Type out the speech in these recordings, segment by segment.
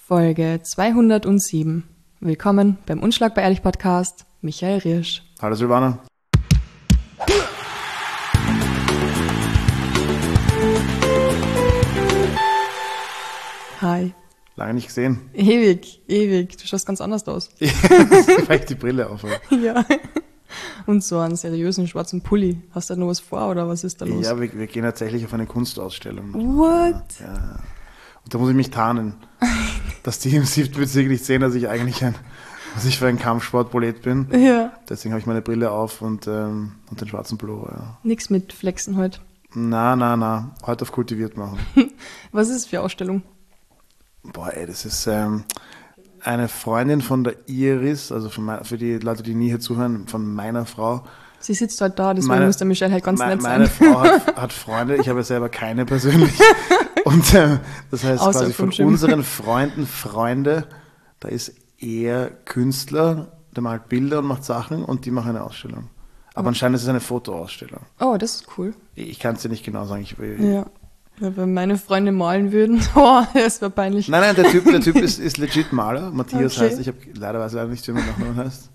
Folge 207. Willkommen beim Unschlagbar Ehrlich Podcast. Michael Riersch. Hallo Silvana. Hi. Lange nicht gesehen. Ewig. Du schaust ganz anders aus. Weil ich die Brille auf habe. Ja. Und so einen seriösen schwarzen Pulli. Hast du da noch was vor oder was ist da los? Ja, wir gehen tatsächlich auf eine Kunstausstellung. What? Ja. Und da muss ich mich tarnen, dass die im 7. Bezirk nicht sehen, dass ich eigentlich was ich für ein Kampfsportprolet bin. Ja. Deswegen habe ich meine Brille auf und den schwarzen Pullover. Ja. Nix mit Flexen heute. Na. Heute auf kultiviert machen. Was ist es für Ausstellung? Boah, ey, das ist eine Freundin von der Iris, also für die Leute, die nie hier zuhören, von meiner Frau. Sie sitzt heute da, deswegen muss der Michelle halt ganz nett sein. Meine Frau hat Freunde, ich habe ja selber keine persönlich. Und das heißt Außer quasi von Gym. unseren Freunden Freunde, da ist er Künstler, der malt Bilder und macht Sachen und die machen eine Ausstellung. Aber anscheinend ist es eine Fotoausstellung. Oh, das ist cool. Ich kann es dir nicht genau sagen. Ja, wenn meine Freunde malen würden, oh, das wäre peinlich. Nein, der Typ ist legit Maler. Matthias Okay. heißt, ich habe leider nicht, wie man Nachnamen heißt.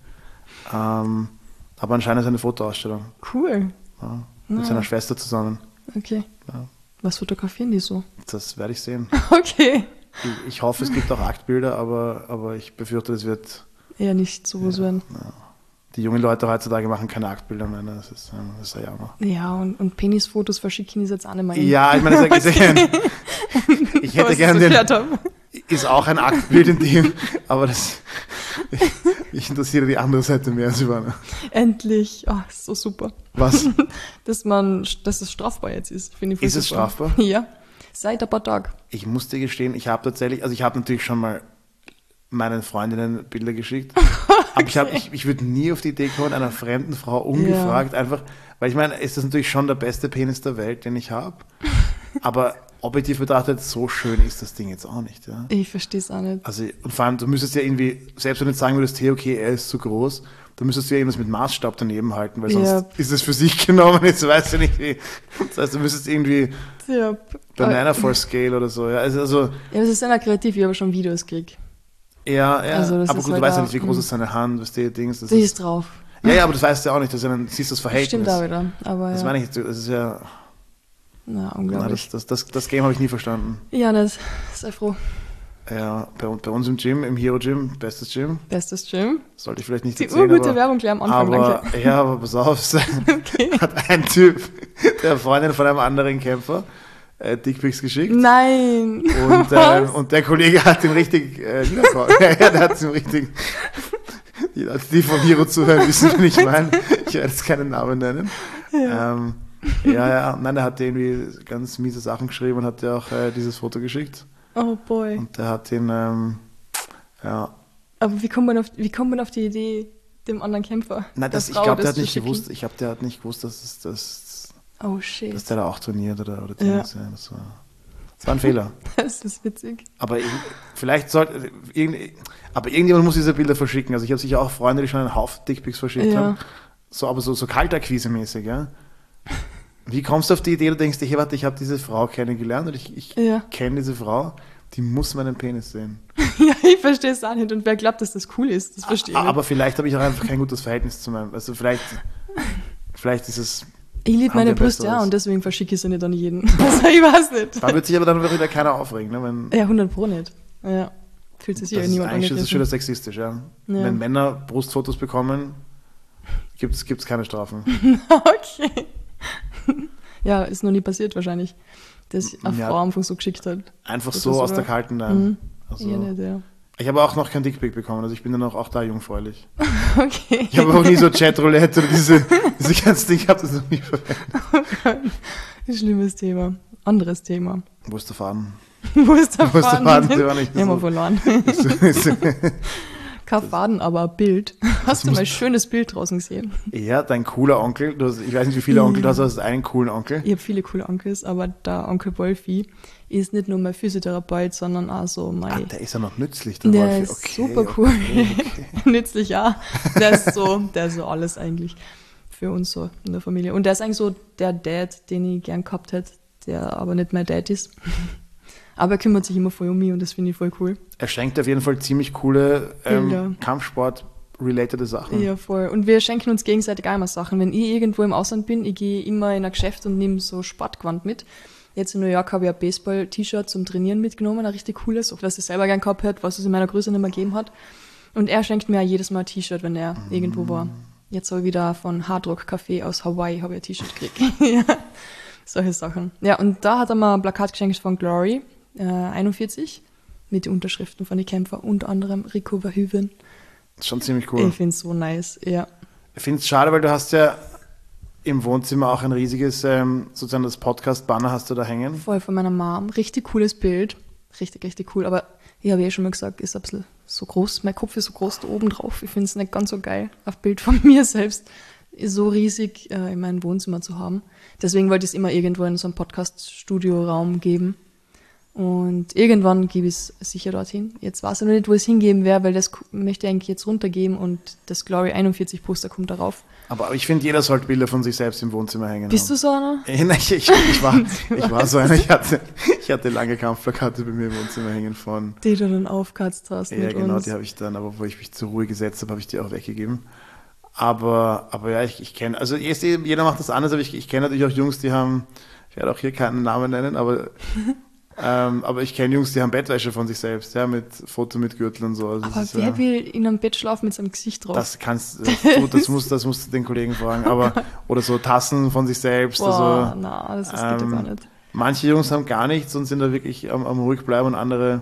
Aber anscheinend ist es eine Fotoausstellung. Cool. Ja, mit seiner Schwester zusammen. Okay. Ja. Was fotografieren die so? Das werde ich sehen. Okay. Ich hoffe, es gibt auch Aktbilder, aber ich befürchte, es wird... Eher nicht so werden. Die jungen Leute heutzutage machen keine Aktbilder mehr. Ne? Das ist ein Jammer. Ja, und Penisfotos verschicken ist jetzt auch nicht mehr. Ja, ich meine, ich hätte gerne ist auch ein Aktbild in dem, aber ich interessiere die andere Seite mehr, Silvana. Endlich. Oh, ist so super. Was? Dass es strafbar jetzt ist, finde ich voll Ist es super. strafbar? Ja. Seit ein paar Tagen. Ich muss dir gestehen, ich habe natürlich schon mal meinen Freundinnen Bilder geschickt, aber ich würde nie auf die Idee kommen, einer fremden Frau ungefragt einfach, weil ich meine, ist das natürlich schon der beste Penis der Welt, den ich habe, aber objektiv betrachtet, so schön ist das Ding jetzt auch nicht. Ja? Ich verstehe es auch nicht. Also, und vor allem, du müsstest ja irgendwie, selbst wenn du jetzt sagen würdest, hey, okay, er ist zu groß, dann müsstest du ja irgendwas mit Maßstab daneben halten, weil sonst ist es für sich genommen, jetzt weißt du nicht wie. Das heißt, du müsstest irgendwie Banana for Scale oder so. Ja, also, ja, das ist ja kreativ, ich habe schon Videos gekriegt. Ja, also aber gut, halt du weißt ja nicht, wie groß ist seine Hand, was die Dings. Sie ist drauf. Ja, aber das weißt du ja auch nicht, dann siehst du das Verhältnis. Stimmt auch wieder, aber das ja. meine ich, das ist ja... Na, unglaublich. Das Game habe ich nie verstanden. Ja, nicht. Sei froh. Ja, bei uns im Gym, im Hero Gym, bestes Gym. Bestes Gym. Sollte ich vielleicht nicht Die erzählen, urgute Werbung gleich am Anfang, danke. Ja, aber pass auf, hat ein Typ der Freundin von einem anderen Kämpfer Dickpics geschickt. Nein. Und der Kollege hat ihn richtig niedergehauen. Der hat ihn richtig... Die Leute, die vom Hero zuhören, wissen, wen ich meine. Ich werde jetzt keinen Namen nennen. Ja. Nein, der hat irgendwie ganz miese Sachen geschrieben und hat dir auch dieses Foto geschickt. Oh boy. Und der hat ihn, ja. Aber wie kommt man auf die Idee, dem anderen Kämpfer? Nein, ich glaube, der hat nicht gewusst, oh shit. dass der da auch trainiert oder Dings. Ja, das war ein Fehler. Das ist witzig. Aber irgendjemand muss diese Bilder verschicken. Also ich habe sicher auch Freunde, die schon einen Haufen Dickpics verschickt haben. Aber so Kaltakquise-mäßig, ja. Wie kommst du auf die Idee, du denkst, hey, warte, ich habe diese Frau kennengelernt und ich kenne diese Frau, die muss meinen Penis sehen. Ja, ich verstehe es auch nicht. Und wer glaubt, dass das cool ist, das verstehe ich nicht. Aber vielleicht habe ich auch einfach kein gutes Verhältnis zu meinem, also vielleicht ist es... Ich liebe meine Brüste, ja, und deswegen verschicke ich sie nicht an jeden. Also ich weiß nicht. Da wird sich aber dann wieder keiner aufregen, ne? Ja, 100% nicht. Ja, fühlt sich sicher niemand angegriffen. Das ist schon wieder sexistisch, ja. Wenn Männer Brustfotos bekommen, gibt's keine Strafen. Okay. Ja, ist noch nie passiert wahrscheinlich, dass eine Frau einfach so geschickt hat. Einfach so aus der kalten Nein. Also, ja, nicht, ja. Ich habe auch noch kein Dickpic bekommen, also ich bin dann auch da jungfräulich. Okay. Ich habe auch nie so Chatroulette oder diese ganzen Dinge, ich habe das noch nie verwendet. Oh Gott. Schlimmes Thema. Anderes Thema. Wo ist der Faden? Wo ist der Faden? Der war nicht wir haben wir verloren. Kein Faden, aber ein Bild. Hast du mal ein schönes Bild draußen gesehen? Ja, dein cooler Onkel. Ich weiß nicht, wie viele Onkel du hast, aber du hast einen coolen Onkel. Ich habe viele coole Onkels, aber der Onkel Wolfi ist nicht nur mein Physiotherapeut, sondern auch so mein... der ist ja noch nützlich, der Wolfi. ist super cool. Okay. Nützlich, ja. Der ist so alles eigentlich für uns so in der Familie. Und der ist eigentlich so der Dad, den ich gern gehabt hätte, der aber nicht mein Dad ist. Aber er kümmert sich immer voll um mich und das finde ich voll cool. Er schenkt auf jeden Fall ziemlich coole Bilder. Kampfsport-relatede Sachen. Ja, voll. Und wir schenken uns gegenseitig auch immer Sachen. Wenn ich irgendwo im Ausland bin, ich gehe immer in ein Geschäft und nehme so Sportgewand mit. Jetzt in New York habe ich ein Baseball-T-Shirt zum Trainieren mitgenommen, ein richtig cooles, auch was ich selber gern gehabt hätte, was es in meiner Größe nicht mehr gegeben hat. Und er schenkt mir jedes Mal ein T-Shirt, wenn er irgendwo war. Jetzt habe ich wieder von Hard Rock Café aus Hawaii habe ich ein T-Shirt gekriegt. Ja, solche Sachen. Ja, und da hat er mir ein Plakat geschenkt von Glory 41 mit den Unterschriften von den Kämpfern, unter anderem Rico Verhoeven. Das ist schon ziemlich cool. Ich finde es so nice, ja. Ich finde es schade, weil du hast ja im Wohnzimmer auch ein riesiges, sozusagen das Podcast-Banner hast du da hängen. Voll von meiner Mom. Richtig cooles Bild. Richtig, richtig cool. Aber ich habe schon mal gesagt, ist ein bisschen so groß. Mein Kopf ist so groß da oben drauf. Ich finde es nicht ganz so geil, auf Bild von mir selbst so riesig in meinem Wohnzimmer zu haben. Deswegen wollte ich es immer irgendwo in so einem Podcast-Studio-Raum geben. Und irgendwann gebe ich es sicher dorthin. Jetzt weiß ich noch nicht, wo ich es hingeben werde, weil das möchte ich eigentlich jetzt runtergeben und das Glory 41 Poster kommt darauf. Aber ich finde, jeder sollte Bilder von sich selbst im Wohnzimmer hängen. Bist du so einer? Ich war so einer. Ich hatte lange Kampfplakate bei mir im Wohnzimmer hängen von... Die du dann aufkatzt hast ja, mit genau, uns. die habe ich dann, aber wo ich mich zur Ruhe gesetzt habe, habe ich die auch weggegeben. Aber ja, ich kenne, also jeder macht das anders, aber ich kenne natürlich auch Jungs, die haben, ich werde auch hier keinen Namen nennen, aber ich kenne Jungs, die haben Bettwäsche von sich selbst, ja, mit Foto mit Gürtel und so. Also aber wer will in einem Bett schlafen mit seinem Gesicht drauf? Das musst du den Kollegen fragen, aber, oder so Tassen von sich selbst. Boah, also, das geht ja gar nicht. Manche Jungs haben gar nichts und sind da wirklich am ruhig bleiben und andere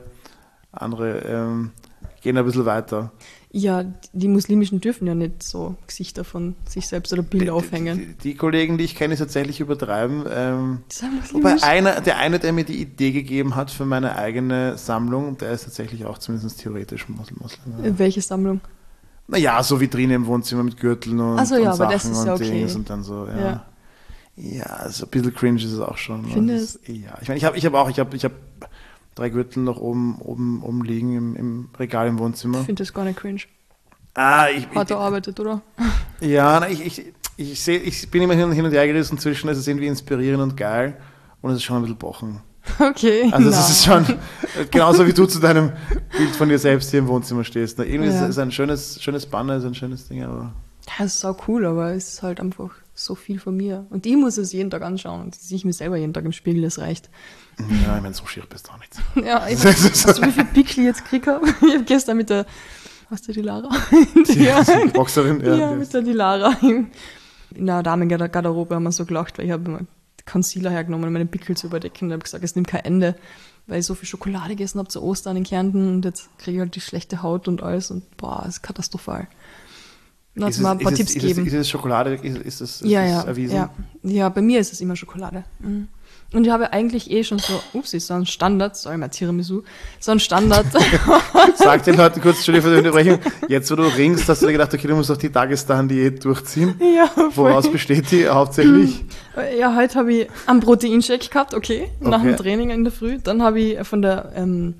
gehen ein bisschen weiter. Ja, die Muslimischen dürfen ja nicht so Gesichter von sich selbst oder Bilder aufhängen. Die Kollegen, die ich kenne, ist tatsächlich übertreiben. Wobei der eine, der mir die Idee gegeben hat für meine eigene Sammlung, der ist tatsächlich auch zumindest theoretisch Muslim. Ja. Welche Sammlung? Naja, so Vitrine im Wohnzimmer mit Gürteln und, ja, und aber Sachen das ist ja und okay. Dings und dann so, ja. Ja, so ein bisschen cringe ist es auch schon. Findest du? Ja, ich meine, ich habe 3 Gürtel noch oben liegen im Regal im Wohnzimmer. Ich finde das gar nicht cringe. Hat er arbeitet, oder? Ja, ich bin immer hin und her gerissen zwischen, es ist irgendwie inspirierend und geil und es ist schon ein bisschen bochen. Okay. Also es ist schon, genauso wie du zu deinem Bild von dir selbst hier im Wohnzimmer stehst. Irgendwie ist es ein schönes Banner, ist ein schönes Ding, aber... Ja, es ist auch cool, aber es ist halt einfach so viel von mir. Und ich muss es jeden Tag anschauen und ich sehe mich selber jeden Tag im Spiegel, das reicht. Ja, ich meine, so schier bist du auch nicht. Ja, weißt du, wie viel Pickel ich jetzt gekriegt habe? Ich habe gestern mit der, hast du die Lara? Die Boxerin? Ja, mit der die Lara. In der Damengarderobe haben wir so gelacht, weil ich habe immer Concealer hergenommen, um meine Pickel zu überdecken. Und habe gesagt, es nimmt kein Ende, weil ich so viel Schokolade gegessen habe zu Ostern in Kärnten und jetzt kriege ich halt die schlechte Haut und alles und boah, das ist katastrophal. Dann hat sie mal ein paar Tipps gegeben. Ist es Schokolade? Ist es erwiesen? Ja, bei mir ist es immer Schokolade. Mhm. Und ich habe eigentlich schon so ein Standard, sorry, mein Tiramisu, so ein Standard. Sag den Leuten kurz, Entschuldigung für die Unterbrechung, jetzt wo du ringst, hast du dir gedacht, okay, du musst auch die Tagesdagen-Diät durchziehen. Ja, voll. Woraus besteht die hauptsächlich? Ja, heute habe ich einen Proteinshake gehabt, nach dem Training in der Früh. Dann habe ich von der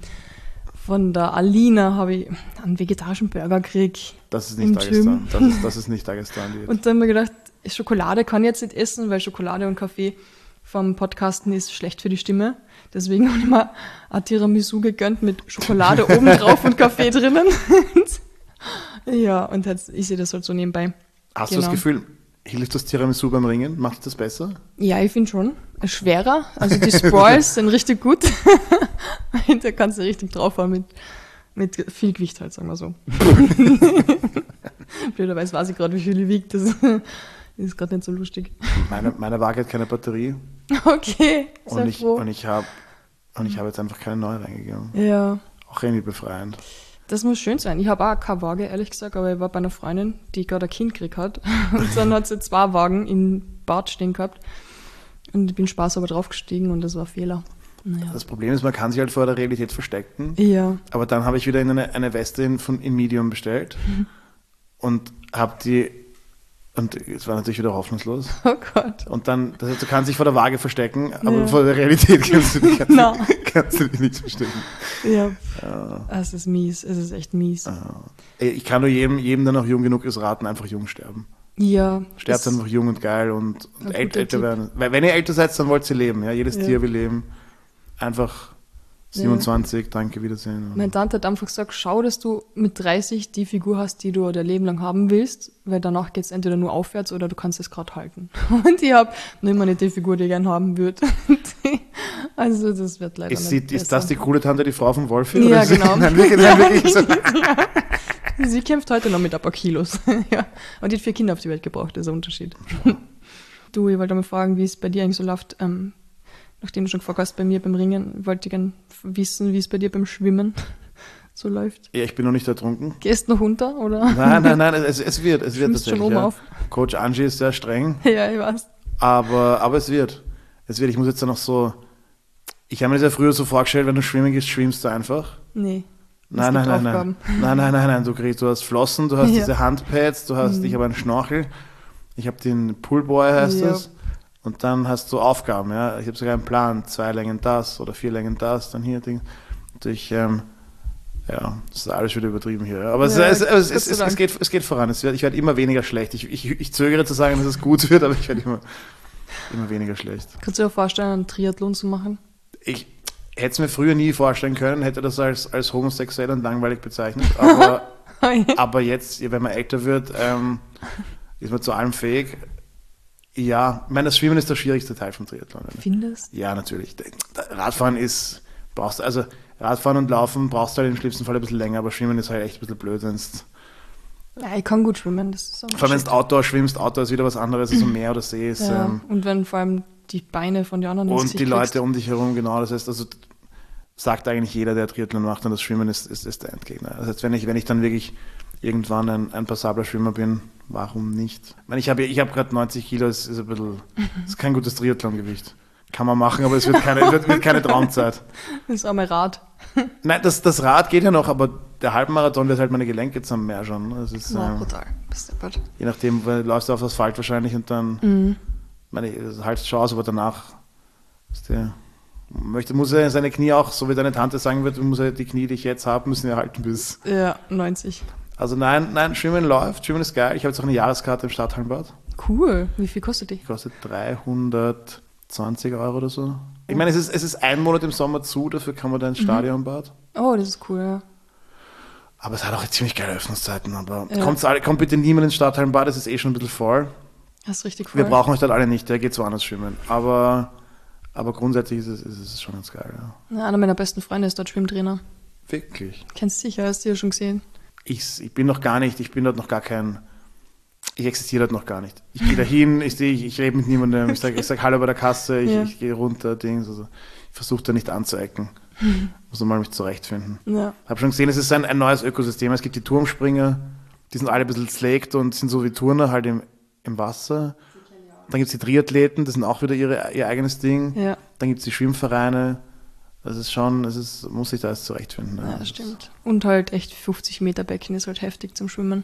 Alina habe ich einen vegetarischen Burger gekriegt. Das ist nicht Dagestan. Das ist nicht Dagestan-Diät. Und dann habe ich gedacht, Schokolade kann ich jetzt nicht essen, weil Schokolade und Kaffee vom Podcasten ist schlecht für die Stimme. Deswegen habe ich mir ein Tiramisu gegönnt mit Schokolade oben drauf und Kaffee drinnen. Ja, und jetzt, ich sehe das halt so nebenbei. Hast du das Gefühl, hilft das Tiramisu beim Ringen? Macht das besser? Ja, ich finde schon. Schwerer. Also die Sprawls sind richtig gut. Da kannst du richtig drauf haben mit viel Gewicht halt, sagen wir so. Blöderweise weiß ich gerade, wie viel die wiegt. Das ist gerade nicht so lustig. Meine Waage hat keine Batterie. Okay, und ich habe jetzt einfach keine neue reingegeben. Ja. Auch irgendwie befreiend. Das muss schön sein. Ich habe auch keine Waage, ehrlich gesagt, aber ich war bei einer Freundin, die gerade ein Kind gekriegt hat. Und dann hat sie 2 Wagen im Bad stehen gehabt. Und ich bin spaßhalber draufgestiegen und das war ein Fehler. Naja. Das Problem ist, man kann sich halt vor der Realität verstecken. Ja. Aber dann habe ich wieder eine Weste in Medium bestellt und habe die. Und es war natürlich wieder hoffnungslos. Oh Gott. Und dann, das heißt, du kannst dich vor der Waage verstecken, aber vor der Realität kannst du dich nicht verstecken. Ja. Es ist mies, es ist echt mies. Ich kann nur jedem, der noch jung genug ist, raten, einfach jung sterben. Ja. Sterbt einfach jung und geil und älter werden. Weil wenn ihr älter seid, dann wollt ihr leben. Ja? Jedes Tier will leben. Einfach 27, danke, Wiedersehen. Meine Tante hat einfach gesagt, schau, dass du mit 30 die Figur hast, die du dein Leben lang haben willst, weil danach geht es entweder nur aufwärts oder du kannst es gerade halten. Und ich habe noch immer nicht die Figur, die ich gerne haben würde. Also das wird leider nicht besser. Ist das die coole Tante, die Frau von Wolfi? Ja, oder genau. Nein, wirklich so. Sie kämpft heute noch mit ein paar Kilos. Ja. Und die hat 4 Kinder auf die Welt gebracht, das ist ein Unterschied. Du, ich wollte mal fragen, wie es bei dir eigentlich so läuft. Nachdem du schon gefragt hast bei mir beim Ringen, wollte ich gerne wissen, wie es bei dir beim Schwimmen so läuft. Ja, ich bin noch nicht ertrunken. Gehst du noch runter, oder? Nein, es wird Schwimmst tatsächlich. schon oben auf? Coach Angie ist sehr streng, Ja, ich weiß. aber es wird. Ich muss jetzt dann noch so, ich habe mir das ja früher so vorgestellt, wenn du schwimmen gehst, schwimmst du einfach. Nee. Nein. Du hast Flossen, du hast diese Handpads, ich habe einen Schnorchel, ich habe den Poolboy, heißt das. Und dann hast du Aufgaben, ja. Ich habe sogar einen Plan, 2 Längen das oder 4 Längen das, dann hier Ding. Natürlich, das ist alles wieder übertrieben hier. Ja. Aber es geht voran. Ich werde immer weniger schlecht. Ich zögere zu sagen, dass es gut wird, aber ich werde immer weniger schlecht. Kannst du dir vorstellen, einen Triathlon zu machen? Ich hätte es mir früher nie vorstellen können, hätte das als homosexuell und langweilig bezeichnet. Aber jetzt, wenn man älter wird, ist man zu allem fähig. Ja, ich meine, das Schwimmen ist der schwierigste Teil vom Triathlon. Findest? Ja, natürlich. Radfahren Radfahren und Laufen brauchst du halt im schlimmsten Fall ein bisschen länger, aber Schwimmen ist halt echt ein bisschen blöd, wenn's. Ja, ich kann gut schwimmen, das ist so. Vor allem, wenn du Outdoor schwimmst, Outdoor ist wieder was anderes, also Meer oder See ist. Ja, und wenn vor allem die Beine von den anderen und die Leute um dich herum, genau, das heißt, also sagt eigentlich jeder, der Triathlon macht, und das Schwimmen ist der Endgegner. Das heißt, wenn ich dann wirklich irgendwann ein passabler Schwimmer bin, warum nicht? Ich meine, ich hab gerade 90 Kilo, ist ein bisschen, ist kein gutes Triathlon-Gewicht. Kann man machen, aber es wird keine Traumzeit. Das ist auch mein Rad. Nein, das Rad geht ja noch, aber der Halbmarathon wird halt meine Gelenke jetzt am mehr schon. Das ist brutal. Je nachdem, weil du läufst auf Asphalt wahrscheinlich und dann haltst schon aus, aber danach muss er seine Knie auch, so wie deine Tante sagen wird, muss er die Knie, die ich jetzt habe, müssen ja halten bis. Ja, 90. Also nein, Schwimmen läuft, Schwimmen ist geil. Ich habe jetzt auch eine Jahreskarte im Stadthallenbad. Cool. Wie viel kostet die? Die kostet 320 € oder so. Ich meine, es ist 1 Monat im Sommer zu, dafür kann man da ins Stadionbad. Oh, das ist cool, ja. Aber es hat auch ziemlich geile Öffnungszeiten. Aber kommt bitte niemand ins Stadthallenbad, es ist eh schon ein bisschen voll. Das ist richtig voll. Wir brauchen euch dort alle nicht, der geht woanders schwimmen. Aber grundsätzlich ist es schon ganz geil, ja. Ja, einer meiner besten Freunde ist dort Schwimmtrainer. Wirklich? Kennst du sicher, hast du ja schon gesehen. Ich bin dort noch gar kein, ich existiere dort noch gar nicht. Ich gehe da hin, ich rede mit niemandem, ich sag Hallo bei der Kasse, ich gehe runter, also ich versuche da nicht anzuecken. Muss nochmal mich zurechtfinden. Ja. Habe schon gesehen, es ist ein neues Ökosystem. Es gibt die Turmspringer, die sind alle ein bisschen slaked und sind so wie Turner halt im Wasser. Dann gibt es die Triathleten, das sind auch wieder ihr eigenes Ding. Ja. Dann gibt es die Schwimmvereine. Muss sich da alles zurechtfinden. Ja, das stimmt. Und halt echt 50 Meter Becken ist halt heftig zum Schwimmen.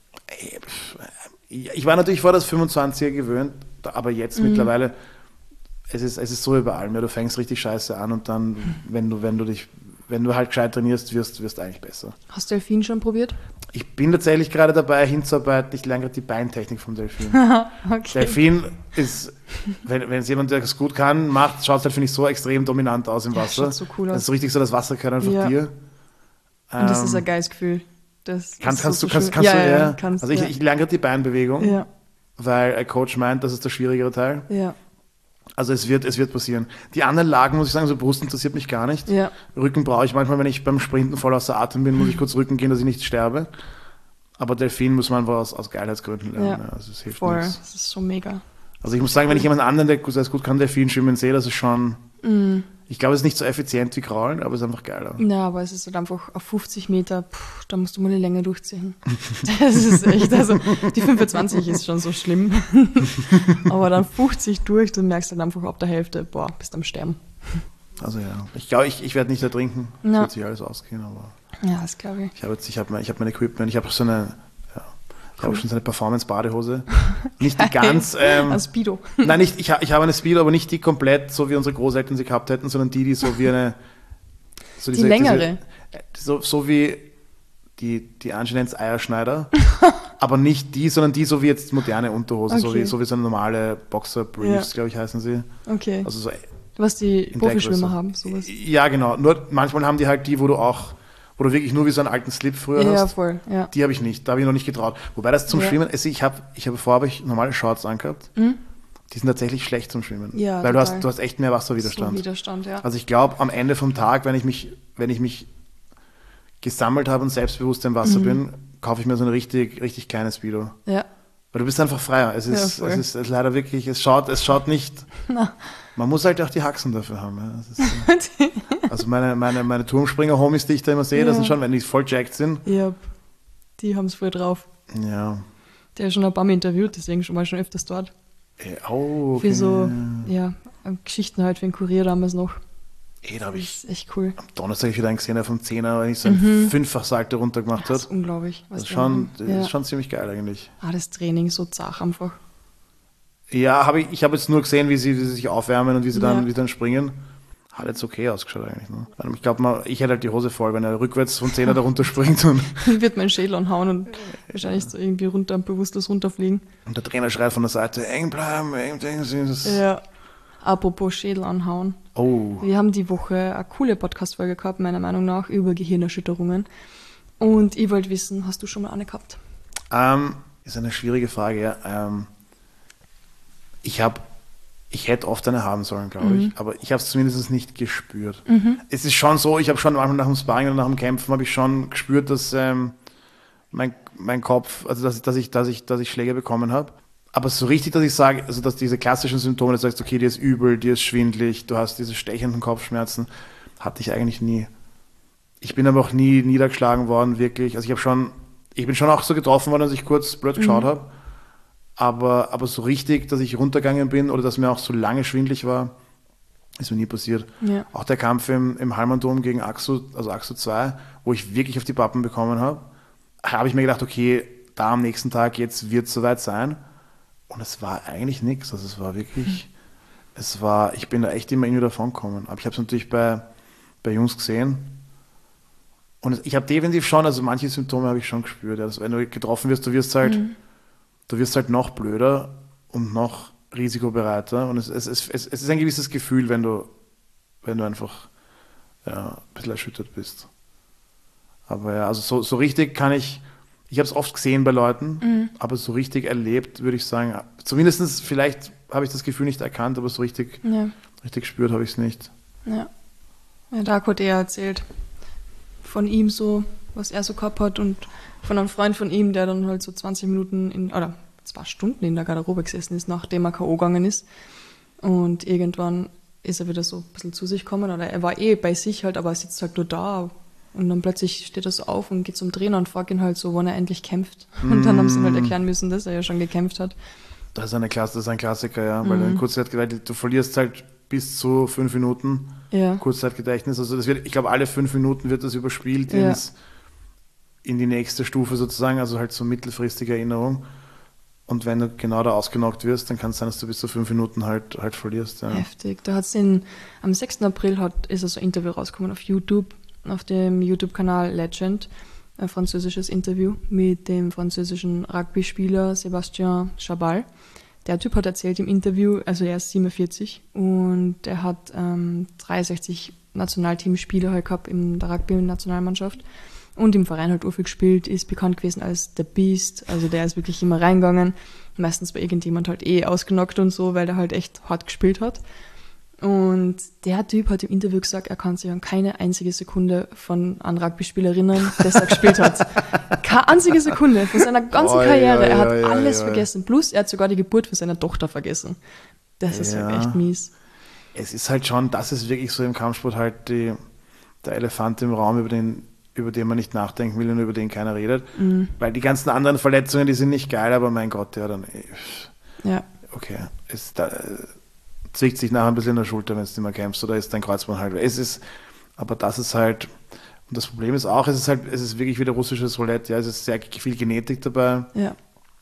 Ich war natürlich vor das 25er gewöhnt, aber jetzt mittlerweile, es ist so überall. Du fängst richtig scheiße an und dann, wenn du halt gescheit trainierst, wirst du eigentlich besser. Hast du Delfin schon probiert? Ich bin tatsächlich gerade dabei, hinzuarbeiten. Ich lerne gerade die Beintechnik vom Delfin. Okay. Delfin ist, wenn es jemand, der das gut kann, macht, schaut es halt, finde ich, so extrem dominant aus im Wasser. Schaut so cool aus. Das ist so richtig so, das Wasser gehört einfach dir. Und das ist ein geiles Gefühl. Kannst du. Also ich lerne gerade die Beinbewegung, weil ein Coach meint, das ist der schwierigere Teil. Ja. Also es wird passieren. Die anderen Lagen, muss ich sagen, so Brust interessiert mich gar nicht. Ja. Rücken brauche ich manchmal, wenn ich beim Sprinten voll außer Atem bin, muss ich kurz Rücken gehen, dass ich nicht sterbe. Aber Delfin muss man einfach aus Geilheitsgründen lernen. Ja. Also es hilft voll, nichts. das ist so mega. Also ich muss sagen, wenn ich jemanden anderen, der das gut kann, Delfin schwimmen sehe, das ist schon... Ich glaube, es ist nicht so effizient wie Kraulen, aber es ist einfach geiler. Ja, aber es ist halt einfach auf 50 Meter, da musst du mal die Länge durchziehen. Das ist echt, also die 25 ist schon so schlimm. Aber dann 50 durch, du merkst dann einfach ab der Hälfte, bist am Sterben. Also ja, ich glaube, ich werde nicht ertrinken. Das wird sich alles ausgehen, aber... Ja, das glaube ich. Ich habe mein Equipment, ich habe so eine... Ich habe schon so eine Performance-Badehose. Nicht die ganz... Ein Speedo. Nein, ich habe eine Speedo, aber nicht die komplett, so wie unsere Großeltern sie gehabt hätten, sondern die so wie eine... So die längere? So wie die Angie nennt es Eierschneider. Aber nicht die, sondern die so wie jetzt moderne Unterhose. Okay. So wie so eine normale Boxer-Briefs, glaube ich, heißen sie. Okay. Also so Was die in Profischwimmer Deckgröße. haben, sowas. Ja, genau. Nur manchmal haben die halt die, wo du wirklich nur wie so einen alten Slip früher Ja, hast. voll, ja. Die habe ich nicht. Da habe ich noch nicht getraut. Wobei das zum Ja. Schwimmen, also vorher habe ich normale Shorts angehabt. Die sind tatsächlich schlecht zum Schwimmen. Ja, weil total. du hast echt mehr Wasserwiderstand. So Widerstand, ja. Also ich glaube, am Ende vom Tag, wenn ich mich gesammelt habe und selbstbewusst im Wasser bin, kaufe ich mir so ein richtig, richtig kleines Speedo. Ja. Weil du bist einfach freier. Es ist leider wirklich, es schaut nicht. Na. Man muss halt auch die Haxen dafür haben. Ja. Das ist so. Also meine Turmspringer-Homies, die ich da immer sehe, das sind schon, wenn die voll jacked sind. Ja, die haben es voll drauf. Ja. Der ist schon ein paar Mal interviewt, deswegen schon öfters dort. Oh, okay. Für so, ja, Geschichten halt für den Kurier damals noch. Da habe Das ich ist echt cool. am Donnerstag ich wieder einen gesehen, der vom 10er, wenn ich so ein Fünffach-Salto runtergemacht Das ist hat. unglaublich. Das Was ist die schon, machen. das ist schon ziemlich geil eigentlich. Das Training ist so zart einfach. Ja, ich habe jetzt nur gesehen, wie sie sich aufwärmen und wie sie Ja. dann springen. Hat jetzt okay ausgeschaut eigentlich. Ne? Ich glaube, ich hätte halt die Hose voll, wenn er rückwärts vom 10er da runterspringt und Wird mein Schädel anhauen und wahrscheinlich so irgendwie bewusstlos runterfliegen. der Trainer schreit von der Seite, eng bleiben, eng. Ja. Apropos Schädel anhauen. Oh, Wir haben die Woche eine coole Podcast-Folge gehabt, meiner Meinung nach, über Gehirnerschütterungen. Und ich wollte wissen, hast du schon mal eine gehabt? ist eine schwierige Frage, ja. Ich hätte oft eine haben sollen, glaube ich, aber ich habe es zumindest nicht gespürt. Es ist schon so, ich habe schon manchmal nach dem Sparring oder nach dem Kämpfen habe ich schon gespürt, dass mein Kopf, also dass ich Schläge bekommen habe. Aber so richtig, dass ich sage, also dass diese klassischen Symptome, dass du sagst, okay, dir ist übel, dir ist schwindelig, du hast diese stechenden Kopfschmerzen, hatte ich eigentlich nie. Ich bin aber auch nie niedergeschlagen worden, wirklich. Also ich bin schon auch so getroffen worden, dass ich kurz blöd geschaut habe. Aber so richtig, dass ich runtergegangen bin oder dass mir auch so lange schwindelig war, ist mir nie passiert. Ja. Auch der Kampf im Halmandom gegen Aksu 2, wo ich wirklich auf die Pappen bekommen habe ich mir gedacht, okay, da am nächsten Tag, jetzt wird es soweit sein. Und es war eigentlich nichts. Also es war wirklich, ich bin da echt immer irgendwie davon gekommen. Aber ich habe es natürlich bei Jungs gesehen. Und ich habe definitiv schon, also manche Symptome habe ich schon gespürt. Ja, dass, wenn du getroffen wirst, du wirst halt noch blöder und noch risikobereiter. Und es ist ein gewisses Gefühl, wenn du einfach ein bisschen erschüttert bist. Aber ja, also so richtig kann ich habe es oft gesehen bei Leuten, aber so richtig erlebt, würde ich sagen, zumindest vielleicht habe ich das Gefühl nicht erkannt, aber so richtig gespürt habe ich es nicht. Ja. Ja, Darko hat eher erzählt von ihm so, was er so gehabt hat und von einem Freund von ihm, der dann halt so 20 Minuten oder 2 Stunden in der Garderobe gesessen ist, nachdem er K.O. gegangen ist. Und irgendwann ist er wieder so ein bisschen zu sich gekommen, oder er war bei sich halt, aber er sitzt halt nur da. Und dann plötzlich steht er so auf und geht zum Trainer und fragt ihn halt so, wann er endlich kämpft. Und dann haben sie ihm halt erklären müssen, dass er ja schon gekämpft hat. Das ist ein Klassiker, ja, weil in Kurzzeitgedächtnis, du verlierst halt bis zu 5 Minuten Kurzzeitgedächtnis. Also ich glaube, alle 5 Minuten wird das überspielt in die nächste Stufe sozusagen, also halt so mittelfristige Erinnerung. Und wenn du genau da ausgenockt wirst, dann kann es sein, dass du bis zu 5 Minuten halt verlierst. Ja. Heftig. Da hat's am 6. April ist so ein Interview rausgekommen auf YouTube, auf dem YouTube-Kanal Legend, ein französisches Interview mit dem französischen Rugby-Spieler Sébastien Chabal. Der Typ hat erzählt im Interview, also er ist 47 und er hat 63 Nationalteamspieler halt gehabt in der Rugby-Nationalmannschaft und im Verein halt urviel gespielt, ist bekannt gewesen als The Beast, also der ist wirklich immer reingegangen, meistens war irgendjemand halt ausgenockt und so, weil der halt echt hart gespielt hat. Und der Typ hat im Interview gesagt, er kann sich an keine einzige Sekunde von einem Rugby-Spieler erinnern, das er gespielt hat. Keine einzige Sekunde von seiner ganzen Karriere. Er hat alles vergessen. Plus, er hat sogar die Geburt von seiner Tochter vergessen. Das ist halt echt mies. Es ist halt schon, das ist wirklich so im Kampfsport halt der Elefant im Raum, über den man nicht nachdenken will und über den keiner redet. Weil die ganzen anderen Verletzungen, die sind nicht geil, aber mein Gott, ja, dann okay, zwickt sich nachher ein bisschen in der Schulter, wenn du nicht mehr kämpfst, oder ist dein Kreuzband halt. Aber das ist halt, und das Problem ist auch, es ist wirklich wieder russisches Roulette, ja, es ist sehr viel Genetik dabei. Ja.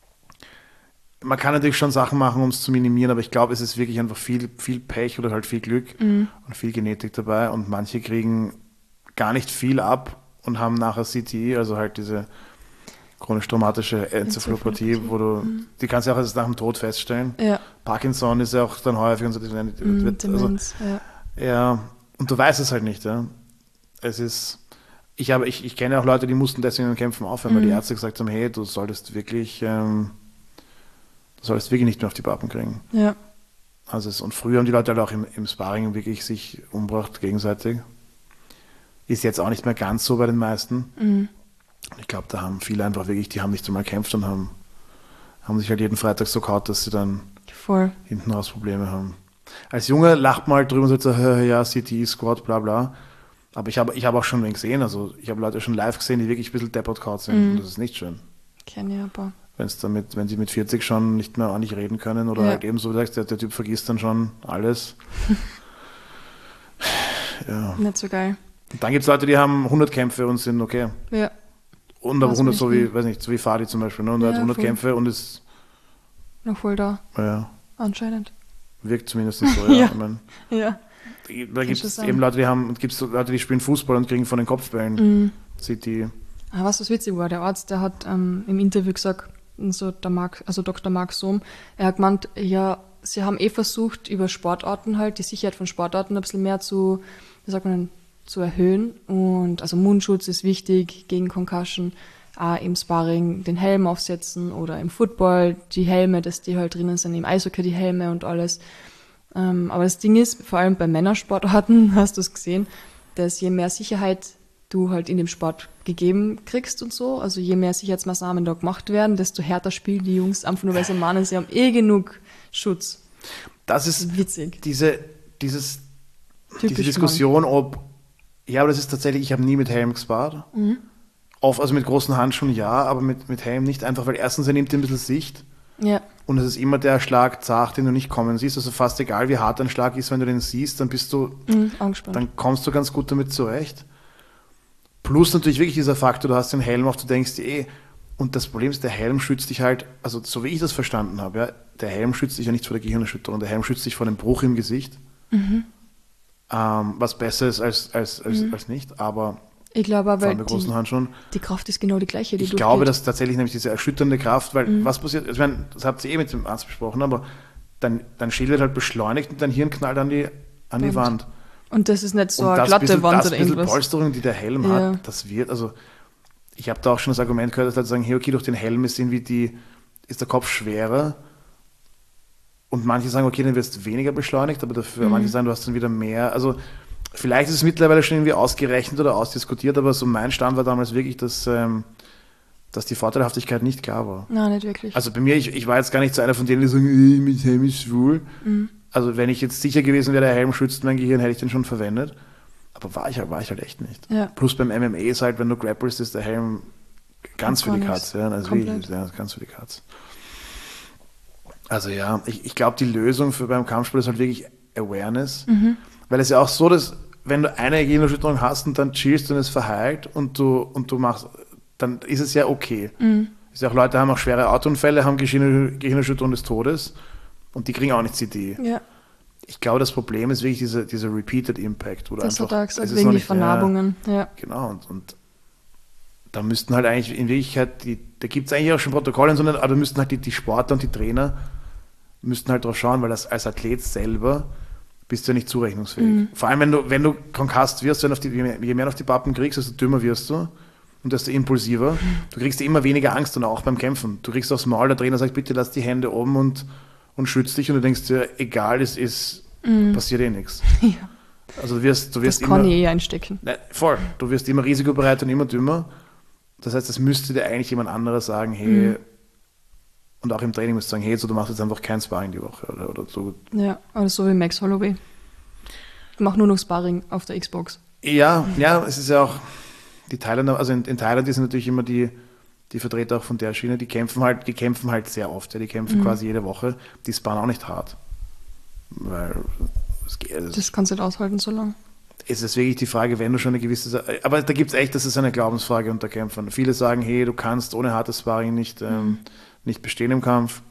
Man kann natürlich schon Sachen machen, um es zu minimieren, aber ich glaube, es ist wirklich einfach viel Pech oder halt viel Glück und viel Genetik dabei, und manche kriegen gar nicht viel ab und haben nachher CTE, also halt diese chronisch traumatische Enzephalopathie, wo die kannst du auch erst nach dem Tod feststellen. Ja. Parkinson ist ja auch dann häufig und so. Demenz, ja, und du weißt es halt nicht, ja. Es ist, ich kenne auch Leute, die mussten deswegen in Kämpfen aufhören, weil die Ärzte gesagt haben, hey, du solltest wirklich nicht mehr auf die Pappen kriegen. Ja. Also und früher haben die Leute halt auch im Sparring wirklich sich umgebracht gegenseitig. Ist jetzt auch nicht mehr ganz so bei den meisten. Ich glaube, da haben viele einfach wirklich, die haben nicht so mal gekämpft und haben sich halt jeden Freitag so gehaut, dass sie dann hinten raus Probleme haben. Als Junge lacht man halt drüber und sagt so, ja, CTE, Squat, bla bla. Aber ich hab auch schon wen gesehen, also ich habe Leute schon live gesehen, die wirklich ein bisschen deppert gehaut sind und das ist nicht schön. Kenne ich aber. Wenn sie mit 40 schon nicht mehr ordentlich reden können oder halt eben so, der Typ vergisst dann schon alles. Ja. Nicht so geil. Und dann gibt es Leute, die haben 100 Kämpfe und sind okay. Ja. Und aber 100, so wie Fadi zum Beispiel, ne? Und er hat 100 Kämpfe und ist noch voll da. Ja. Anscheinend. Wirkt zumindest so, ja. Ich mein, da gibt es eben Leute, die spielen Fußball und kriegen von den Kopfbällen CT. Was witzig war, der Arzt, der hat im Interview gesagt, so Dr. Mark Sohm, er hat gemeint, ja, sie haben versucht, über Sportarten halt, die Sicherheit von Sportarten ein bisschen mehr zu erhöhen. Und also Mundschutz ist wichtig gegen Concussion, auch im Sparring den Helm aufsetzen oder im Football die Helme, dass die halt drinnen sind, im Eishockey die Helme und alles. Aber das Ding ist, vor allem bei Männersportarten hast du es gesehen, dass je mehr Sicherheit du halt in dem Sport gegeben kriegst und so, also je mehr Sicherheitsmaßnahmen da gemacht werden, desto härter spielen die Jungs, einfach nur weil sie meinen, sie haben genug Schutz. Das ist witzig. Diese Diskussion, aber das ist tatsächlich, ich habe nie mit Helm gespart. Also mit großen Handschuhen ja, aber mit Helm nicht, einfach weil erstens er nimmt ein bisschen Sicht. Ja. Und es ist immer der Schlag zart, den du nicht kommen siehst. Also fast egal, wie hart ein Schlag ist, wenn du den siehst, dann bist du, dann kommst du ganz gut damit zurecht. Plus natürlich wirklich dieser Faktor, du hast den Helm auf, du denkst dir und das Problem ist, der Helm schützt dich halt, also so wie ich das verstanden habe, ja, der Helm schützt dich ja nicht vor der Gehirnerschütterung, der Helm schützt dich vor einem Bruch im Gesicht, was besser ist als nicht, aber ich glaube aber, großen Handschuhen. Die Kraft ist genau die gleiche, die ich glaube, dass tatsächlich nämlich diese erschütternde Kraft, weil was passiert, ich meine, das habt ihr mit dem Arzt besprochen, aber dein Schild wird halt beschleunigt und dein Hirn knallt an die Wand. Und das ist nicht so eine glatte Wand oder irgendwas. Die Polsterung, die der Helm hat, das wird, also ich habe da auch schon das Argument gehört, dass Leute sagen, hey, okay, durch den Helm ist der Kopf schwerer und manche sagen, okay, dann wirst du weniger beschleunigt, aber dafür manche sagen, du hast dann wieder mehr, also vielleicht ist es mittlerweile schon irgendwie ausgerechnet oder ausdiskutiert, aber so mein Stand war damals wirklich, dass die Vorteilhaftigkeit nicht klar war. Nein, nicht wirklich. Also bei mir, ich war jetzt gar nicht so einer von denen, die sagen, mit Helm ist schwul. Also wenn ich jetzt sicher gewesen wäre, der Helm schützt mein Gehirn, hätte ich den schon verwendet. Aber war ich halt echt nicht. Ja. Plus beim MMA ist halt, wenn du grapplest, ist der Helm ganz für die Katz. Ja, also ganz für die Katz. Also ja, ich glaube, die Lösung beim Kampfsport ist halt wirklich Awareness. Weil es ja auch so, dass wenn du eine Gehirnerschütterung hast und dann chillst und es verheilt und du machst, dann ist es ja okay. Ist ja auch Leute haben auch schwere Autounfälle, haben Gehirnerschütterung des Todes und die kriegen auch nicht CT. Ja. Ich glaube, das Problem ist wirklich dieser Repeated Impact. Oder das einfach, hat er gesagt, wegen die Vernarbungen. Ja. Genau, und da müssten halt eigentlich in Wirklichkeit, da gibt es eigentlich auch schon Protokolle, aber da müssten halt die Sportler und die Trainer müssten halt drauf schauen, weil als Athlet selber bist du ja nicht zurechnungsfähig. Vor allem, wenn du konkast wirst, je mehr auf die Pappen kriegst, desto dümmer wirst du und desto impulsiver. Du kriegst immer weniger Angst und auch beim Kämpfen. Du kriegst aufs Maul, der Trainer sagt, bitte lass die Hände oben und schützt dich und du denkst dir, egal, passiert nichts. Ja. Also du wirst das immer, kann ich einstecken. Nein, voll. Du wirst immer risikobereit und immer dümmer. Das heißt, das müsste dir eigentlich jemand anderes sagen, hey, und auch im Training musst du sagen, hey, so, du machst jetzt einfach kein Sparring die Woche oder so. Ja, oder so wie Max Holloway. Ich mache nur noch Sparring auf der Xbox. Ja, es ist ja auch die Thailänder, also in Thailand sind natürlich immer die Vertreter auch von der Schiene, die kämpfen halt sehr oft, ja, die kämpfen quasi jede Woche, die sparen auch nicht hart. Weil das kannst du nicht aushalten so lange. Es ist wirklich die Frage, wenn du schon eine gewisse, aber da gibt es echt, das ist eine Glaubensfrage unter Kämpfern. Viele sagen, hey, du kannst ohne hartes Sparring nicht bestehen im Kampf.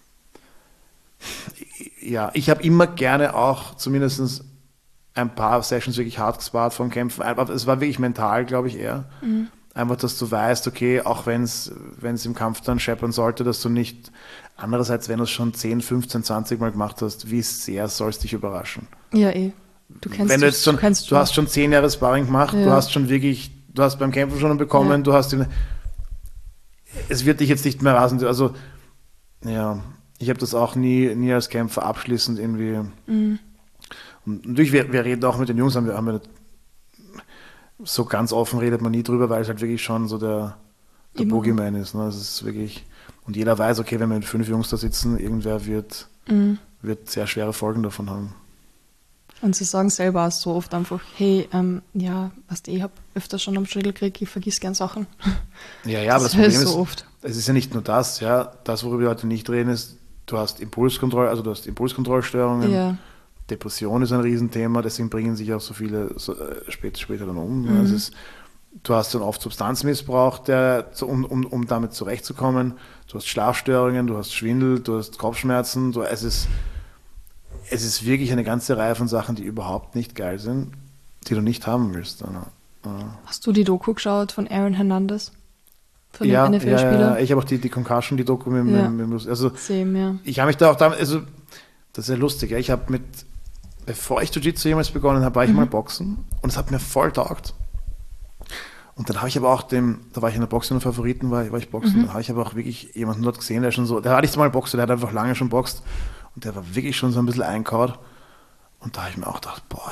Ja, ich habe immer gerne auch zumindest ein paar Sessions wirklich hart gespart vom Kämpfen. Aber es war wirklich mental, glaube ich, eher. Einfach, dass du weißt, okay, auch wenn es im Kampf dann scheppern sollte, dass du nicht, andererseits, wenn du es schon 10, 15, 20 Mal gemacht hast, wie sehr soll es dich überraschen? Ja, eh. Du kennst Wenn du jetzt schon, kennst du hast schon 10 Jahre Sparring gemacht, Ja. du hast schon wirklich, du hast beim Kämpfen schon bekommen, Ja. du hast es wird dich jetzt nicht mehr rasen, also, ja, ich habe das auch nie als Kämpfer abschließend irgendwie, und natürlich, wir reden auch mit den Jungs, haben wir nicht, so ganz offen redet man nie drüber, weil es halt wirklich schon so der Immer. Boogeyman ist. Ne? Das ist wirklich, und jeder weiß, okay, wenn wir mit 5 Jungs da sitzen, irgendwer wird sehr schwere Folgen davon haben. Und sie sagen selber auch so oft einfach, hey, ja, weißt du, ich habe öfter schon am Schädel gekriegt, ich vergiss gern Sachen. Ja, aber das Das höre ich Problem so ist, oft. es ist ja nicht nur das, ja, das, worüber wir heute nicht reden, ist, du hast Impulskontrollstörungen, Ja. Depression ist ein Riesenthema, deswegen bringen sich auch so viele später dann um. Also du hast dann oft Substanzmissbrauch, um damit zurechtzukommen. Du hast Schlafstörungen, du hast Schwindel, du hast Kopfschmerzen. Es ist wirklich eine ganze Reihe von Sachen, die überhaupt nicht geil sind, die du nicht haben willst. Hast du die Doku geschaut von Aaron Hernandez? Von Ja, dem NFL-Spieler? ja, ich habe auch die Concussion, die Doku also Same, ja. ich habe mich da auch damit, also das ist ja lustig, ja. Ich habe bevor ich Jiu-Jitsu jemals begonnen habe, war ich mal Boxen und es hat mir voll taugt. Und dann habe ich aber auch da war ich in der Boxen und Favoriten, war ich Boxen, dann habe ich aber auch wirklich jemanden dort gesehen, der schon so, der war nicht mal Boxer, der hat einfach lange schon boxt und der war wirklich schon so ein bisschen einkaut. Und da habe ich mir auch gedacht, boah,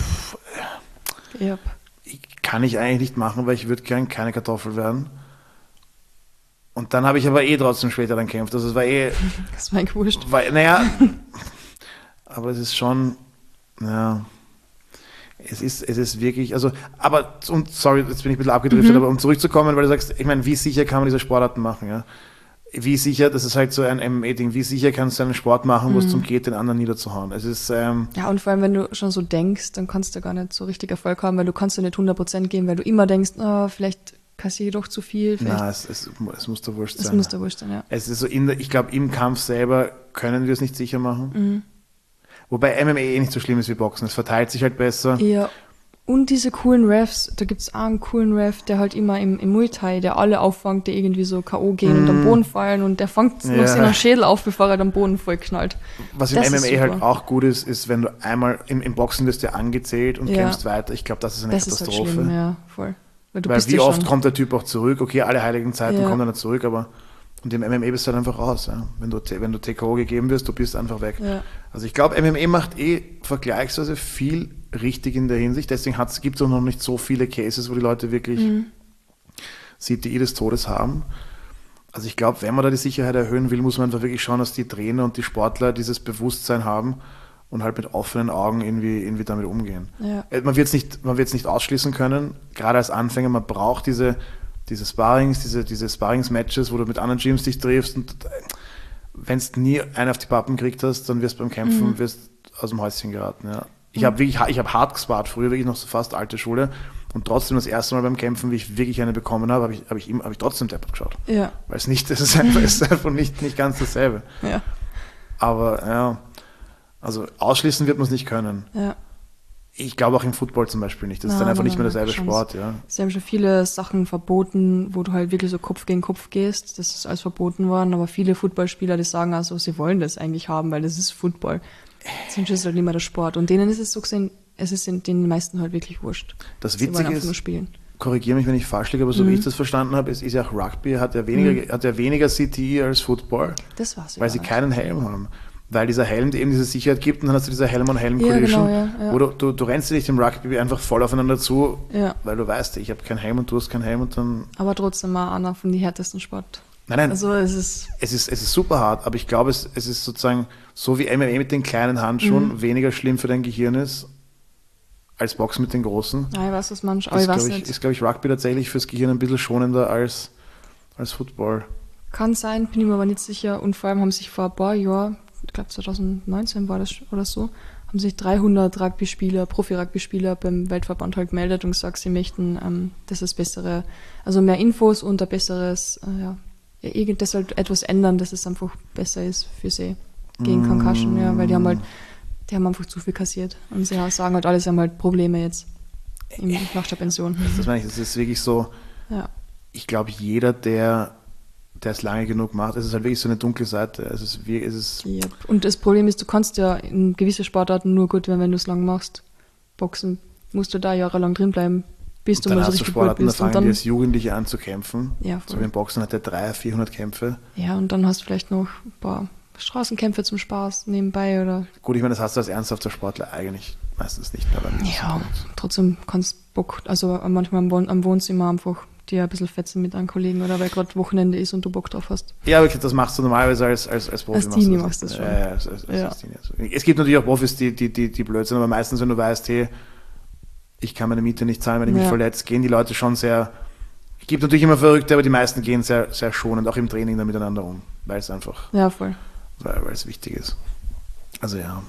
Yep. kann ich eigentlich nicht machen, weil ich würde gern keine Kartoffel werden. Und dann habe ich aber trotzdem später dann gekämpft. Also es war Das war eigentlich wurscht. naja, aber es ist schon, ja, es ist wirklich, also, aber, und sorry, jetzt bin ich ein bisschen abgedriftet, aber um zurückzukommen, weil du sagst, ich meine, wie sicher kann man diese Sportarten machen, ja? Wie sicher, das ist halt so ein MMA-Ding, wie sicher kannst du einen Sport machen, wo es darum geht, den anderen niederzuhauen? Es ist, Ja, und vor allem, wenn du schon so denkst, dann kannst du gar nicht so richtig Erfolg haben, weil du kannst ja nicht 100% geben, weil du immer denkst, vielleicht kassiere ich doch zu viel. na, es muss der Wurscht sein. Es muss der Wurscht sein, ja. Es ist so, ich glaube, im Kampf selber können wir es nicht sicher machen. Wobei MMA nicht so schlimm ist wie Boxen. Es verteilt sich halt besser. Ja, und diese coolen Refs, da gibt es auch einen coolen Ref, der halt immer im Muay Thai, der alle auffängt, die irgendwie so K.O. gehen und am Boden fallen und der fängt noch seinen Schädel auf, bevor er am Boden voll knallt. Was im MMA halt auch gut ist, wenn du einmal im Boxen wirst du angezählt und kämpfst weiter. Ich glaube, das ist eine Katastrophe. Ist halt schlimm, ja, voll. Weil wie oft kommt der Typ auch zurück? Okay, alle heiligen Zeiten kommt er nicht zurück, aber und im MMA bist du halt einfach raus. Ja? Wenn du TKO gegeben wirst, du bist einfach weg. Ja. Also ich glaube, MMA macht vergleichsweise viel richtig in der Hinsicht. Deswegen gibt es auch noch nicht so viele Cases, wo die Leute wirklich CTI des Todes haben. Also ich glaube, wenn man da die Sicherheit erhöhen will, muss man einfach wirklich schauen, dass die Trainer und die Sportler dieses Bewusstsein haben und halt mit offenen Augen irgendwie damit umgehen. Ja. Man wird es nicht ausschließen können, gerade als Anfänger, man braucht diese Sparrings, diese Sparrings-Matches, wo du mit anderen Gyms dich triffst und wenn du nie einen auf die Pappen gekriegt hast, dann wirst du beim Kämpfen aus dem Häuschen geraten. Ja. Ich habe hart gespart, früher wirklich noch so fast alte Schule und trotzdem das erste Mal beim Kämpfen, wie ich wirklich eine bekommen habe, habe ich trotzdem deppert geschaut. Ja. Weil es ist einfach nicht ganz dasselbe. Ja. Aber ja, also ausschließen wird man es nicht können. Ja. Ich glaube auch im Football zum Beispiel nicht. Das ist dann einfach nicht mehr derselbe Sport. Ja. Sie haben schon viele Sachen verboten, wo du halt wirklich so Kopf gegen Kopf gehst. Das ist alles verboten worden. Aber viele Footballspieler, die sagen also, sie wollen das eigentlich haben, weil das ist Football. Sonst ist halt nicht mehr der Sport. Und denen ist es so gesehen, es ist den meisten halt wirklich wurscht. Das Sie wollen Witzige einfach nur ist, spielen. korrigiere mich, wenn ich falsch liege, aber so wie ich das verstanden habe, ist ja auch Rugby, hat ja weniger CTI als Football, Das war's. weil sie keinen Helm haben. Weil dieser Helm dir eben diese Sicherheit gibt und dann hast du diese Helm-on-Helm-Collision, ja. wo du rennst dich im Rugby einfach voll aufeinander zu, Ja. weil du weißt, ich habe keinen Helm und du hast keinen Helm und dann... Aber trotzdem mal einer von den härtesten Sport. Nein, Also es ist... Es ist super hart, aber ich glaube, es ist sozusagen, so wie MMA mit den kleinen Handschuhen weniger schlimm für dein Gehirn ist, als Boxen mit den großen. Ja, ich weiß, was man... Aber ich weiß nicht. Ist, glaube ich, Rugby tatsächlich fürs Gehirn ein bisschen schonender als Football. Kann sein, bin ich mir aber nicht sicher. Und vor allem haben sich vor ein paar Jahren, ich glaube 2019 war das oder so, haben sich 300 Profi-Rugby-Spieler beim Weltverband halt gemeldet und gesagt, sie möchten das bessere, also mehr Infos und ein besseres, das halt etwas ändern, dass es einfach besser ist für sie gegen Concussion, ja, weil die haben einfach zu viel kassiert. Und sie sagen halt alle, sie haben halt Probleme jetzt nach der Pension. Das meine ich, das ist wirklich so, Ja. ich glaube, jeder, der es lange genug macht, es ist halt wirklich so eine dunkle Seite. Yep. Und das Problem ist, du kannst ja in gewisse Sportarten nur gut werden, wenn du es lang machst. Boxen musst du da jahrelang drin bleiben, bis du dann mal so hast du richtig gut Sportarten, da bist. Und fangen dann, die als Jugendliche an zu kämpfen. ja, voll. So wie im Boxen hat er 300, 400 Kämpfe. Ja, und dann hast du vielleicht noch ein paar Straßenkämpfe zum Spaß nebenbei oder. Gut, ich meine, das hast du als ernsthafter Sportler eigentlich meistens nicht mehr. Ja, trotzdem kannst du Bock, also manchmal am Wohnzimmer einfach dir ein bisschen fetzen mit einem Kollegen oder weil gerade Wochenende ist und du Bock drauf hast. Ja, aber das machst du normalerweise als Profi. Als Teenie machst du das schon. Ja, als Teenie. Es gibt natürlich auch Profis, die blöd sind, aber meistens, wenn du weißt, hey, ich kann meine Miete nicht zahlen, wenn ich mich verletze, gehen die Leute schon sehr, es gibt natürlich immer Verrückte, aber die meisten gehen sehr, sehr schonend, auch im Training da miteinander um, weil es einfach, ja, voll. Weil es wichtig ist. Also ja,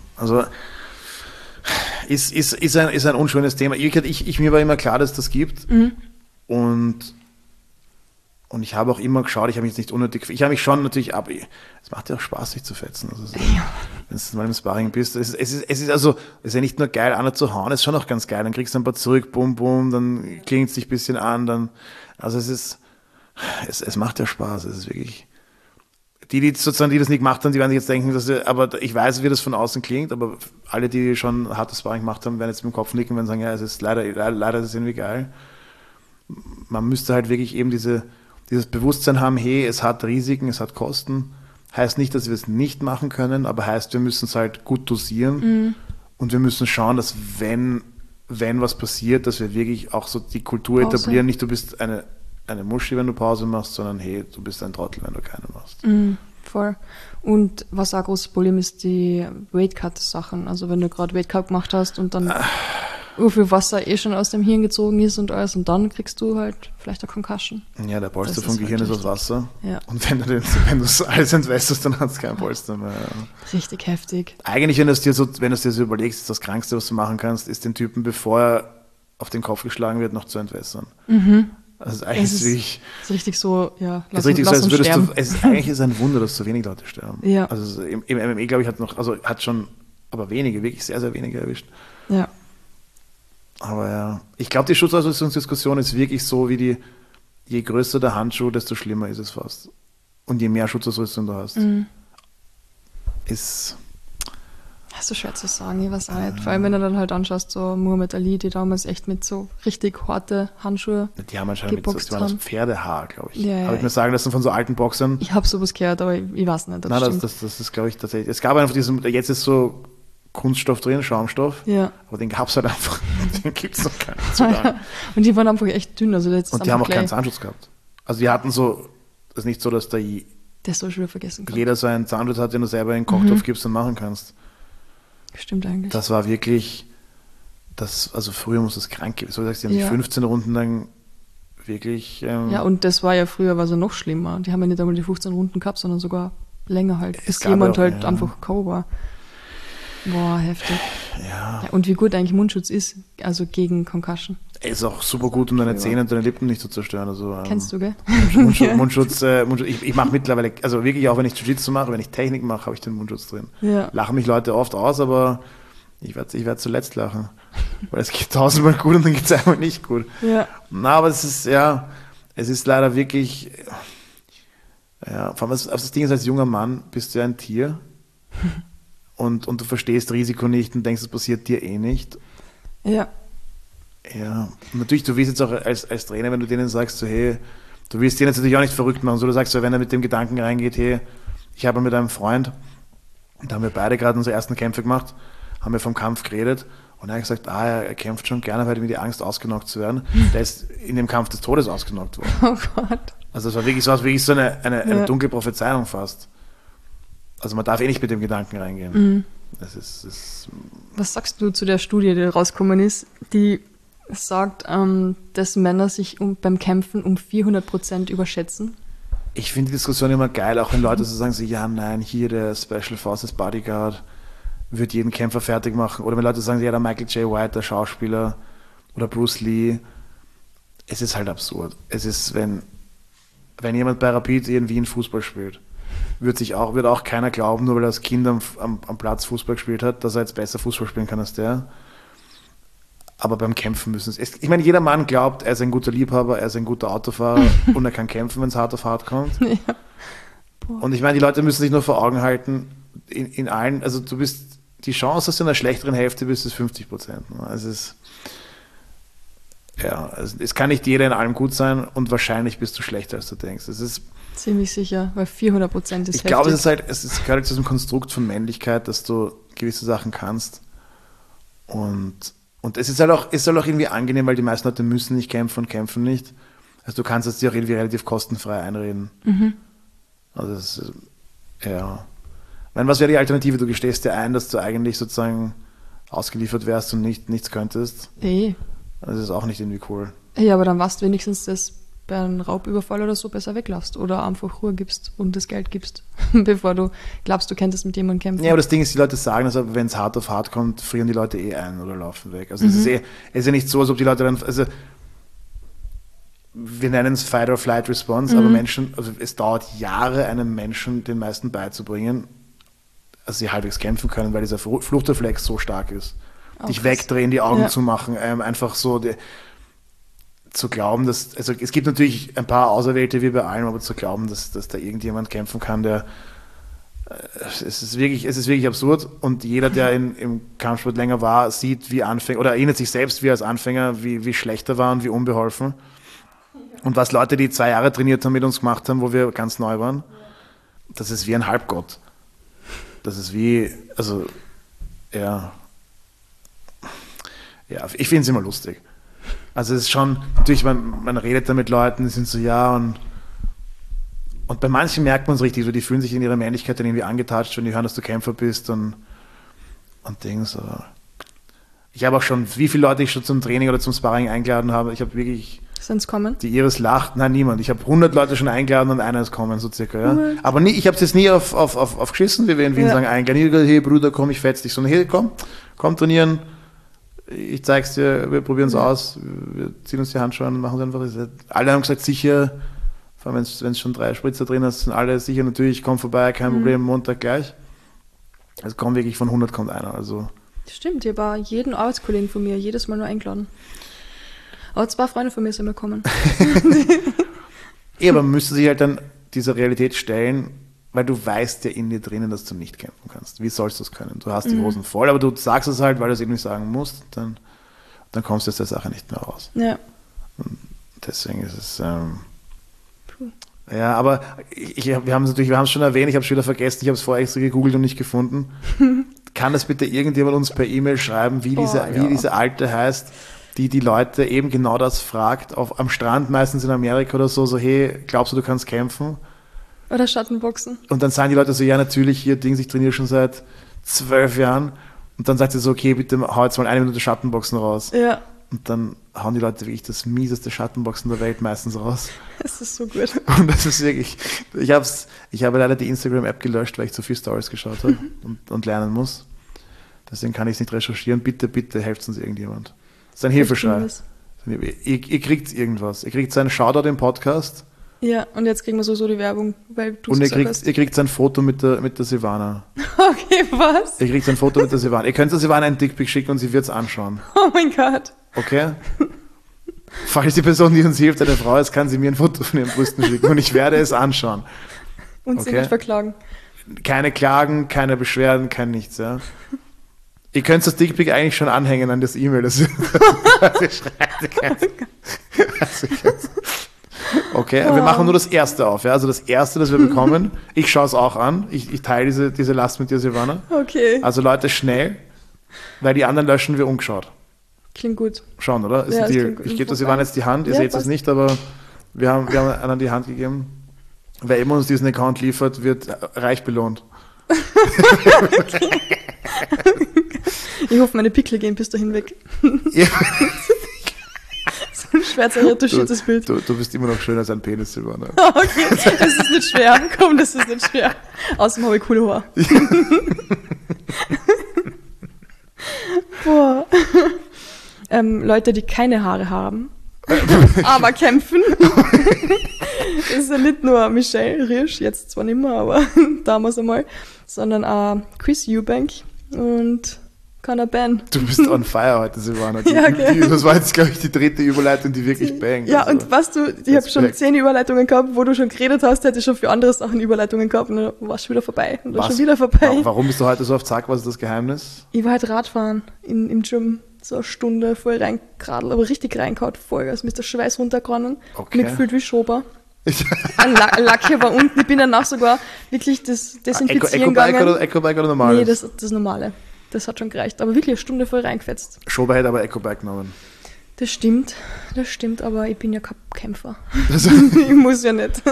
ist ein unschönes Thema. Mir war immer klar, dass das gibt. Und ich habe auch immer geschaut, ich habe mich jetzt nicht unnötig, ich habe mich schon natürlich es macht ja auch Spaß, sich zu fetzen. Also wenn du mal im Sparring bist, es ist ja nicht nur geil, einer zu hauen, es ist schon auch ganz geil. Dann kriegst du ein paar zurück, bum, bum, dann klingt es dich ein bisschen an, es macht ja Spaß, es ist wirklich, die das nicht gemacht haben, die werden sich jetzt denken, aber ich weiß, wie das von außen klingt, aber alle, die schon hartes Sparring gemacht haben, werden jetzt mit dem Kopf nicken und sagen, ja, es ist leider ist es irgendwie geil. Man müsste halt wirklich eben dieses Bewusstsein haben, hey, es hat Risiken, es hat Kosten. Heißt nicht, dass wir es nicht machen können, aber heißt, wir müssen es halt gut dosieren und wir müssen schauen, dass wenn was passiert, dass wir wirklich auch so die Kultur etablieren. Nicht, du bist eine Muschi, wenn du Pause machst, sondern hey, du bist ein Trottel, wenn du keine machst. Voll. Und was auch ein großes Problem ist, die Weightcut-Sachen. Also wenn du gerade Weightcut gemacht hast und dann viel Wasser schon aus dem Hirn gezogen ist und alles und dann kriegst du halt vielleicht eine Concussion. Ja, der Polster vom Gehirn ist aus Wasser. Ja. Und wenn du alles entwässerst, dann hast du kein Polster mehr. Richtig heftig. Eigentlich, wenn du es dir so überlegst, ist das Krankste, was du machen kannst, ist den Typen, bevor er auf den Kopf geschlagen wird, noch zu entwässern. Also eigentlich ist richtig so, ja, lass uns sterben. Eigentlich ist es ein Wunder, dass so wenig Leute sterben. Ja. Also im MMA, glaube ich, hat schon, aber wenige, wirklich sehr, sehr wenige erwischt. Ja. Aber ja, ich glaube, die Schutzausrüstungsdiskussion ist wirklich so, wie je größer der Handschuh, desto schlimmer ist es fast. Und je mehr Schutzausrüstung du hast, ist... Das ist so schwer zu sagen, ich weiß auch nicht. Vor allem, wenn du dann halt anschaust, so Muhammad Ali, die damals echt mit so richtig harte Handschuhe die haben anscheinend aus Pferdehaar, glaube ich. Ja, habe ich mir sagen lassen von so alten Boxern. Ich habe sowas gehört, aber ich weiß nicht. Das ist, glaube ich, tatsächlich... Es gab einfach jetzt ist so Kunststoff drin, Schaumstoff, aber den gab es halt einfach, den gibt es noch gar nicht so lange. Und die waren einfach echt dünn. Also und die haben auch keinen Zahnschutz gehabt. Also die hatten so, das ist nicht so, dass da das soll ich schon wieder vergessen kann. Jeder so einen Zahnschutz hat, den du selber in den Kochtopf gibst und machen kannst. Stimmt eigentlich. Das war wirklich, also früher muss das krank geben. So sagst du, die haben 15 Runden lang wirklich... ja, und das war ja früher so noch schlimmer. Die haben ja nicht einmal die 15 Runden gehabt, sondern sogar länger halt, bis jemand halt einfach K.O. war. Boah, heftig. Ja. Und wie gut eigentlich Mundschutz ist, also gegen Concussion. Ist auch super gut, um deine Zähne und deine Lippen nicht zu zerstören. Also, kennst du, gell? Mundschutz, ich mache mittlerweile, also wirklich auch wenn ich Jiu-Jitsu mache, wenn ich Technik mache, habe ich den Mundschutz drin. Ja. Lachen mich Leute oft aus, aber ich werd zuletzt lachen. Weil es geht tausendmal gut und dann geht es einmal nicht gut. Ja. Na, aber es ist leider wirklich, ja, vor allem das Ding ist, als junger Mann bist du ja ein Tier. Und du verstehst Risiko nicht und denkst, es passiert dir eh nicht. Ja. Ja, natürlich, du willst jetzt auch als Trainer, wenn du denen sagst, so, hey, du willst den jetzt natürlich auch nicht verrückt machen. So, du sagst, so, wenn er mit dem Gedanken reingeht, hey, ich habe mit einem Freund, da haben wir beide gerade unsere ersten Kämpfe gemacht, haben wir vom Kampf geredet und er hat gesagt, er kämpft schon gerne, weil ihm die Angst, ausgenockt zu werden. Der ist in dem Kampf des Todes ausgenockt worden. Oh Gott. Also es war wirklich so eine dunkle Prophezeiung fast. Also man darf eh nicht mit dem Gedanken reingehen. Das ist Was sagst du zu der Studie, die rausgekommen ist, die sagt, dass Männer sich beim Kämpfen um 400% überschätzen? Ich finde die Diskussion immer geil, auch wenn Leute so sagen, so, ja, nein, hier der Special Forces Bodyguard wird jeden Kämpfer fertig machen. Oder wenn Leute sagen, ja, der Michael J. White, der Schauspieler oder Bruce Lee. Es ist halt absurd. Es ist, wenn jemand bei Rapid irgendwie in Fußball spielt, wird auch keiner glauben, nur weil er als Kind am Platz Fußball gespielt hat, dass er jetzt besser Fußball spielen kann als der. Aber beim Kämpfen müssen es. Ich meine, jeder Mann glaubt, er ist ein guter Liebhaber, er ist ein guter Autofahrer und er kann kämpfen, wenn es hart auf hart kommt. Ja. Und ich meine, die Leute müssen sich nur vor Augen halten, in allen, also du bist, die Chance, dass du in der schlechteren Hälfte bist, ist 50%. Also es kann nicht jeder in allem gut sein und wahrscheinlich bist du schlechter, als du denkst. Es ist ziemlich sicher, weil 400% ist Ich glaube, es ist gerade zu diesem Konstrukt von Männlichkeit, dass du gewisse Sachen kannst. Und es ist halt auch irgendwie angenehm, weil die meisten Leute müssen nicht kämpfen und kämpfen nicht. Also du kannst es dir auch irgendwie relativ kostenfrei einreden. Mhm. Also das ist, ja. Ich meine, was wäre die Alternative? Du gestehst dir ein, dass du eigentlich sozusagen ausgeliefert wärst und nichts könntest. Das ist auch nicht irgendwie cool. Ja, aber dann warst du wenigstens das bei einem Raubüberfall oder so besser weglässt oder einfach Ruhe gibst und das Geld gibst, bevor du glaubst, du könntest mit jemandem kämpfen. Ja, aber das Ding ist, die Leute sagen, also wenn es hart auf hart kommt, frieren die Leute ein oder laufen weg. Also es ist ja nicht so, als ob die Leute dann, also wir nennen es Fight or Flight Response, aber Menschen, also es dauert Jahre, einem Menschen den meisten beizubringen, dass sie halbwegs kämpfen können, weil dieser Fluchtreflex so stark ist. Dich wegdrehen, die Augen zu machen, einfach so zu glauben, dass, also es gibt natürlich ein paar Auserwählte wie bei allem, aber zu glauben, dass da irgendjemand kämpfen kann, der es ist wirklich absurd und jeder, der im Kampfsport länger war, sieht, wie Anfänger, oder erinnert sich selbst wie als Anfänger, wie schlecht er war und wie unbeholfen. Und was Leute, die 2 Jahre trainiert haben, mit uns gemacht haben, wo wir ganz neu waren, das ist wie ein Halbgott. Das ist wie, also, ja, ich finde es immer lustig. Also es ist schon, natürlich, man redet da mit Leuten, die sind so, ja, und bei manchen merkt man es richtig, so, die fühlen sich in ihrer Männlichkeit dann irgendwie angetatscht, wenn die hören, dass du Kämpfer bist und Dinge so. Ich habe auch schon, wie viele Leute ich schon zum Training oder zum Sparring eingeladen habe, ich habe wirklich... Sind's kommen? Die Iris lacht, nein, niemand. Ich habe 100 Leute schon eingeladen und einer ist kommen, so circa, ja. Aber ich habe es jetzt nie auf geschissen, wie wir in Wien sagen, eingeladen, hey Bruder, komm, ich fetz dich, sondern hey, komm trainieren, ich zeig's dir, wir probieren es aus, wir ziehen uns die Handschuhe an und machen es einfach. Alle haben gesagt, sicher, vor allem wenn es schon 3 Spritzer drin hast, sind alle sicher, natürlich, komm vorbei, kein Problem, Montag gleich. Also kommt wirklich von 100 kommt einer, also. Stimmt, ich habe jeden Arbeitskollegen von mir jedes Mal nur eingeladen. Aber 2 Freunde von mir sind immer gekommen. Aber man müsste sich halt dann dieser Realität stellen, weil du weißt ja in dir drinnen, dass du nicht kämpfen kannst. Wie sollst du es können? Du hast die Hosen voll, aber du sagst es halt, weil du es irgendwie sagen musst, dann kommst du aus der Sache nicht mehr raus. Ja. Und deswegen ist es... ja, aber wir haben es schon erwähnt, ich habe es wieder vergessen, ich habe es vorher extra gegoogelt und nicht gefunden. Kann das bitte irgendjemand uns per E-Mail schreiben, wie diese Alte heißt, die Leute eben genau das fragt, am Strand, meistens in Amerika oder so, hey, glaubst du kannst kämpfen? Oder Schattenboxen. Und dann sagen die Leute so, ja, natürlich, ich trainiere schon seit 12 Jahren. Und dann sagt sie so, okay, bitte hau jetzt mal 1 Minute Schattenboxen raus. Ja. Und dann hauen die Leute wirklich das mieseste Schattenboxen der Welt meistens raus. Das ist so gut. Und das ist wirklich, ich habe leider die Instagram-App gelöscht, weil ich zu viel Stories geschaut habe und lernen muss. Deswegen kann ich es nicht recherchieren. Bitte, bitte helft uns irgendjemand. Das ist ein Hilfeschrei. Ihr kriegt irgendwas. Ihr kriegt seinen Shoutout im Podcast. Ja, und jetzt kriegen wir so die Werbung, weil du und ihr kriegt sein Foto mit der Silvana. Okay, was? Ihr kriegt sein Foto mit der Silvana. Ihr könnt der Silvana einen Dickpic schicken und sie wird es anschauen. Oh mein Gott. Okay? Falls die Person, die uns hilft, eine Frau ist, kann sie mir ein Foto von ihren Brüsten schicken und ich werde es anschauen. Und sie nicht verklagen. Keine Klagen, keine Beschwerden, kein nichts, ja. Ihr könnt das Dickpic eigentlich schon anhängen an das E-Mail. Okay, wir machen nur das erste auf. Ja? Also das erste, das wir bekommen, ich schaue es auch an. Ich teile diese Last mit dir, Silvana. Okay. Also Leute, schnell, weil die anderen löschen wir ungeschaut. Klingt gut. Schauen, oder? Ist ein Deal. Ich gebe der Silvana jetzt die Hand. Ihr seht es nicht, aber wir haben einer die Hand gegeben. Wer immer uns diesen Account liefert, wird reich belohnt. Okay. Ich hoffe, meine Pickel gehen bis dahin weg. Ja. So ein schwärzer retuschiertes Bild. Du bist immer noch schöner als ein Penis, Silvana. Okay, das ist nicht schwer. Komm, das ist nicht schwer. Außerdem habe ich coole Haare. Boah. Leute, die keine Haare haben, aber kämpfen. Das ist ja nicht nur Michelle Riesch, jetzt zwar nicht mehr, aber damals einmal, sondern auch Chris Eubank und Kann er ban. Du bist on fire heute, Silvana. Ja, okay. Das war jetzt, glaube ich, die dritte Überleitung, die wirklich bangt. Ja, also. und weißt du, ich habe schon 10 Überleitungen gehabt, wo du schon geredet hast, hätte ich schon für andere Sachen Überleitungen gehabt und dann war es schon wieder vorbei. Und dann schon wieder vorbei. Warum bist du heute so auf Zack? Was ist das Geheimnis? Ich war halt Radfahren im Gym. So eine Stunde voll reingeradelt, aber richtig reingehauen, Vollgas, mir ist der Schweiß runtergerannt. Okay. Mir gefühlt wie Schober. Ein Lack war unten. Ich bin danach sogar wirklich das Desinfizieren gegangen. Ecobike oder normales? Nee, das Normale. Das hat schon gereicht. Aber wirklich eine Stunde voll reingefetzt. Schober hätte aber Ecobike genommen. Das stimmt, aber ich bin ja kein Kämpfer. Ich muss ja nicht.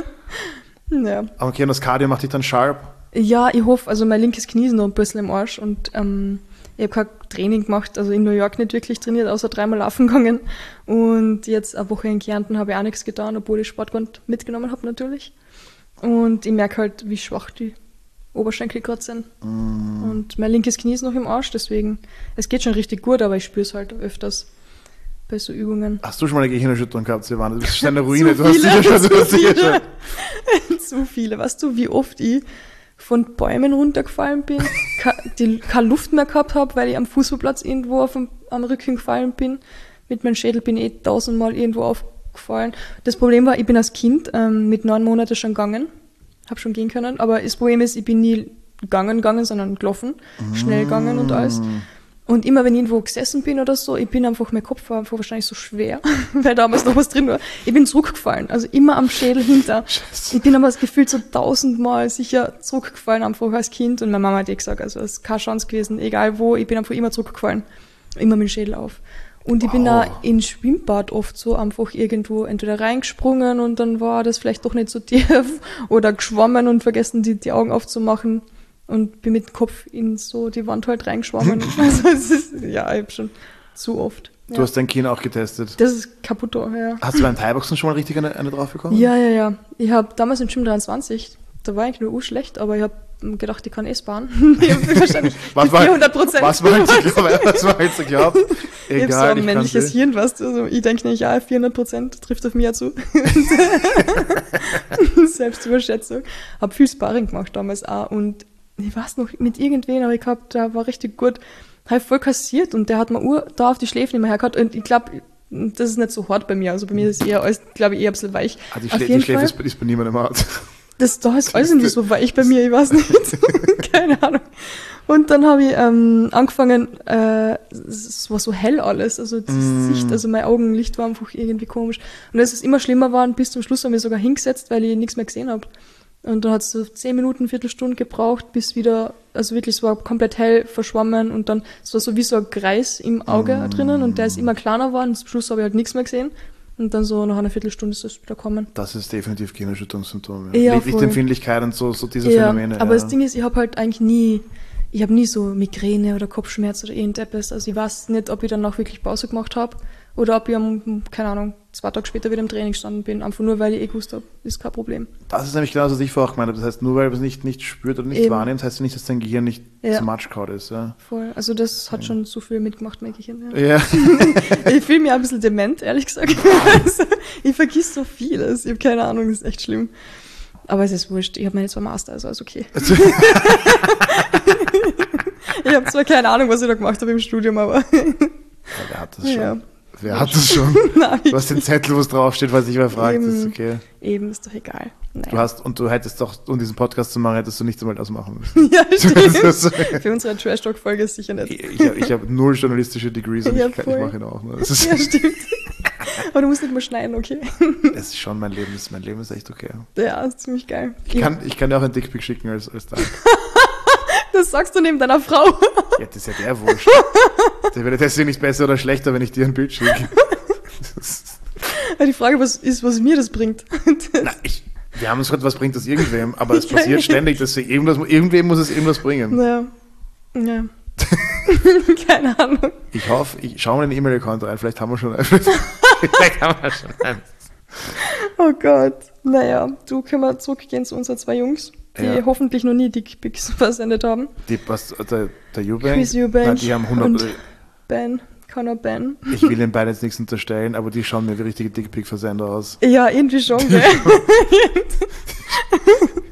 Ja. Okay, und das Cardio macht dich dann sharp? Ja, ich hoffe, also mein linkes Knie ist noch ein bisschen im Arsch und ich habe kein Training gemacht, also in New York nicht wirklich trainiert, außer 3-mal laufen gegangen. Und jetzt eine Woche in Kärnten habe ich auch nichts getan, obwohl ich Sportgewand mitgenommen habe natürlich. Und ich merke halt, wie schwach die Oberschenkel gerade sind. Und mein linkes Knie ist noch im Arsch, deswegen, es geht schon richtig gut, aber ich spüre es halt öfters bei so Übungen. Hast du schon mal eine Gehirnerschütterung gehabt, Silvana? Du bist schon eine Ruine. Zu viele. Zu viele. Weißt du, wie oft ich von Bäumen runtergefallen bin, keine Luft mehr gehabt habe, weil ich am Fußballplatz irgendwo am Rücken gefallen bin. Mit meinem Schädel bin ich 1000-mal irgendwo aufgefallen. Das Problem war, ich bin als Kind mit 9 Monaten schon gegangen, habe schon gehen können, aber das Problem ist, ich bin nie gegangen, sondern gelaufen, schnell gegangen und alles. Und immer wenn ich irgendwo gesessen bin oder so, mein Kopf war einfach wahrscheinlich so schwer, weil damals noch was drin war. Ich bin zurückgefallen, also immer am Schädel hinter. Scheiße. Ich bin aber das Gefühl so 1000-mal sicher zurückgefallen, einfach als Kind. Und meine Mama hat gesagt, also es ist keine Chance gewesen, egal wo, ich bin einfach immer zurückgefallen. Immer mit dem Schädel auf. Und ich bin da in Schwimmbad oft so einfach irgendwo entweder reingesprungen und dann war das vielleicht doch nicht so tief oder geschwommen und vergessen die Augen aufzumachen. Und bin mit dem Kopf in so die Wand halt reingeschwommen. Also es ist, ja, ich habe schon zu oft. Ja. Du hast dein Kinn auch getestet? Das ist kaputt, ja. Hast du beim Thai-Boxen schon mal richtig eine drauf bekommen? Ja. Ich habe damals im Gym 23, da war ich nur schlecht, aber ich habe gedacht, ich kann sparen. Ich habe wahrscheinlich 400%. Was war jetzt geglaubt? Egal, ich habe so ein männliches Hirn, weißt du. Also ich denke nicht, ja, 400% trifft auf mich ja zu. Selbstüberschätzung. Habe viel Sparring gemacht damals auch und ich weiß noch, mit irgendwen, aber ich glaube, der war richtig gut, habe voll kassiert und der hat mir da auf die Schläfe nicht mehr hergehauen und ich glaube, das ist nicht so hart bei mir, also bei mir ist es eher alles, glaube ich, eher ein bisschen weich. Die Schläfe ist bei niemandem hart. Da ist alles nicht so weich bei mir, ich weiß nicht. Keine Ahnung. Und dann habe ich angefangen, es war so hell alles, also das Sicht, also mein Augenlicht war einfach irgendwie komisch. Und als es immer schlimmer war, bis zum Schluss haben wir sogar hingesetzt, weil ich nichts mehr gesehen habe. Und dann hat es so 10 Minuten, Viertelstunde gebraucht, bis wieder, also wirklich, es war komplett hell, verschwommen und dann, es war so wie so ein Kreis im Auge drinnen und der ist immer kleiner geworden und zum Schluss habe ich halt nichts mehr gesehen. Und dann so nach einer Viertelstunde ist es wieder kommen. Das ist definitiv Gehirnerschütterungssymptom. Ja. Lichtempfindlichkeit und so diese Phänomene. Aber das Ding ist, ich habe halt eigentlich ich habe nie so Migräne oder Kopfschmerz oder irgendetwas. Also ich weiß nicht, ob ich dann auch wirklich Pause gemacht habe oder ob ich keine Ahnung, 2 Tage später wieder im Training gestanden bin. Einfach nur, weil ich gewusst habe, ist kein Problem. Das ist nämlich genau, was ich vorher gemeint habe. Das heißt, nur weil man es nicht spürt oder nicht wahrnimmt, heißt nicht, dass dein Gehirn nicht so matschkaut ist. Ja. Voll. Also das hat schon so viel mitgemacht, mein Gehirn. Ja. Ich fühle mich ein bisschen dement, ehrlich gesagt. Also, ich vergiss so vieles. Ich habe keine Ahnung, das ist echt schlimm. Aber es ist wurscht. Ich habe meine 2 Master, also alles okay. Ich habe zwar keine Ahnung, was ich da gemacht habe im Studium, aber... Wer hat das schon? Ja. Wer hat das schon? Nein, du hast den Zettel, wo es draufsteht, weil sich wer fragt. Das ist okay. Eben, ist doch egal. Naja. Du hättest doch, um diesen Podcast zu machen, hättest du nicht einmal das machen müssen. Ja, stimmt. Für unsere Trash-Talk-Folge ist sicher nicht. Ich habe 0 journalistische Degrees und ich mache ihn auch. Ne? Ja, stimmt. Aber du musst nicht mal schneiden, okay? Das ist schon mein Leben. Mein Leben ist echt okay. Ja, ist ziemlich geil. Ich kann dir auch ein Dickpick schicken als Dank. Das sagst du neben deiner Frau. Ja, das ist ja der wurscht. Der wird deswegen nicht besser oder schlechter, wenn ich dir ein Bild schicke. Die Frage ist, was mir das bringt. Na, wir haben uns gerade, was bringt das irgendwem, aber es passiert ständig, dass irgendwem muss es irgendwas bringen. Ja. Keine Ahnung. Ich hoffe, ich schaue mal in den E-Mail-Account rein, vielleicht haben wir schon einen. Oh Gott. Naja, können wir zurückgehen zu unseren 2 Jungs, die hoffentlich noch nie Dickpics versendet haben. Der Eubank? Chris Eubank die haben 100 und Ben. Connor Ben. Ich will den beiden jetzt nichts unterstellen, aber die schauen mir wie richtige Dickpic-Versender aus. Ja, irgendwie schon, gell?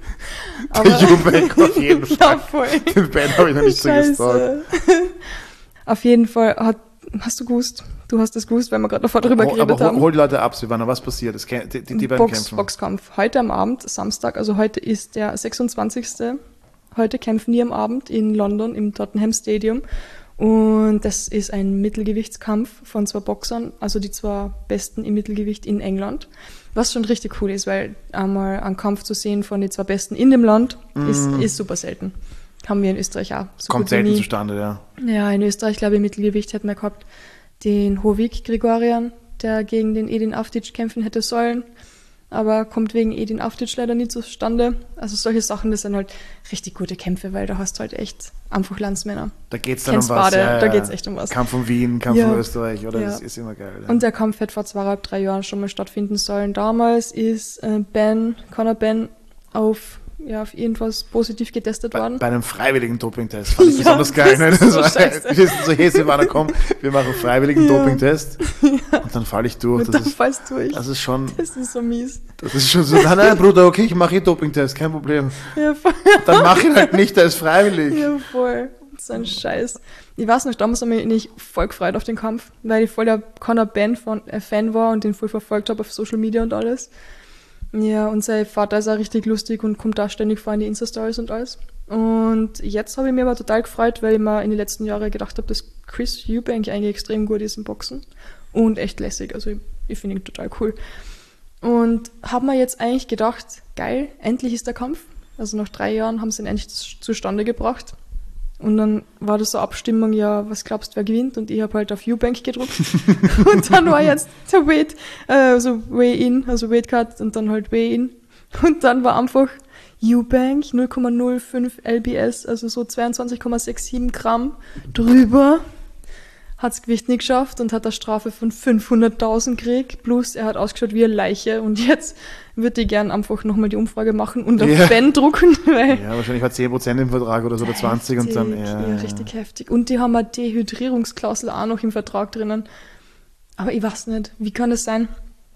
Der Eubank auf jeden Fall. Ja, voll. Den Ben habe ich noch nicht so gestalkt. Auf jeden Fall hast du gewusst, du hast es gewusst, weil wir gerade davor drüber geredet haben. Hol die Leute ab, Silvana, was passiert? Die beiden kämpfen. Boxkampf. Heute am Abend, Samstag, also heute ist der 26. Heute kämpfen die am Abend in London im Tottenham Stadium. Und das ist ein Mittelgewichtskampf von 2 Boxern, also die 2 Besten im Mittelgewicht in England. Was schon richtig cool ist, weil einmal einen Kampf zu sehen von den 2 Besten in dem Land ist super selten. Haben wir in Österreich auch. So kommt selten zustande, ja. Ja, in Österreich, glaube ich, im Mittelgewicht hätten wir gehabt den Hovig Grigorian, der gegen den Edin Avdic kämpfen hätte sollen. Aber kommt wegen Edin Avdic leider nie zustande. Also solche Sachen, das sind halt richtig gute Kämpfe, weil da hast du halt echt einfach Landsmänner. Da geht's dann um was. Da geht's echt um was. Kampf von Wien, Kampf von Österreich, oder? Ja. Das ist immer geil. Ja. Und der Kampf hätte vor 2,5-3 Jahren schon mal stattfinden sollen. Damals ist Conor Ben auf irgendwas positiv getestet worden. Bei einem freiwilligen Dopingtest. Fand ich besonders geil. Ne? So hey Silvana, komm, wir machen einen freiwilligen Dopingtest. Ja. Und dann falle ich durch. Fallst durch. Das ist schon... Das ist so mies. Das ist schon so, nein, Bruder, okay, ich mache Dopingtest, kein Problem. Ja, voll. Dann mach ihn halt nicht, der ist freiwillig. Ja, voll. So ein Scheiß. Ich weiß nicht, damals habe ich mich voll gefreut auf den Kampf, weil ich voll der Conor Ben Fan war und den voll verfolgt habe auf Social Media und alles. Ja, und sein Vater ist auch richtig lustig und kommt da ständig vor in die Insta-Stories und alles. Und jetzt habe ich mich aber total gefreut, weil ich mir in den letzten Jahren gedacht habe, dass Chris Eubank eigentlich extrem gut ist im Boxen und echt lässig. Also ich finde ihn total cool. Und habe mir jetzt eigentlich gedacht, geil, endlich ist der Kampf. Also nach 3 Jahren haben sie ihn endlich zustande gebracht. Und dann war das so Abstimmung, ja, was glaubst du, wer gewinnt? Und ich habe halt auf Eubank gedruckt. Und dann war jetzt der Weigh-In, also Weightcut und dann halt Weigh-In. Und dann war einfach Eubank 0,05 LBS, also so 22,67 Gramm drüber. Hat das Gewicht nicht geschafft und hat eine Strafe von 500.000 gekriegt. Plus er hat ausgeschaut wie eine Leiche. Und jetzt würde ich gern einfach nochmal die Umfrage machen und auf Ben drucken. Weil wahrscheinlich war 10% im Vertrag oder so, oder 20 und dann... Ja, richtig heftig. Und die haben eine Dehydrierungsklausel auch noch im Vertrag drinnen. Aber ich weiß nicht, wie kann das sein?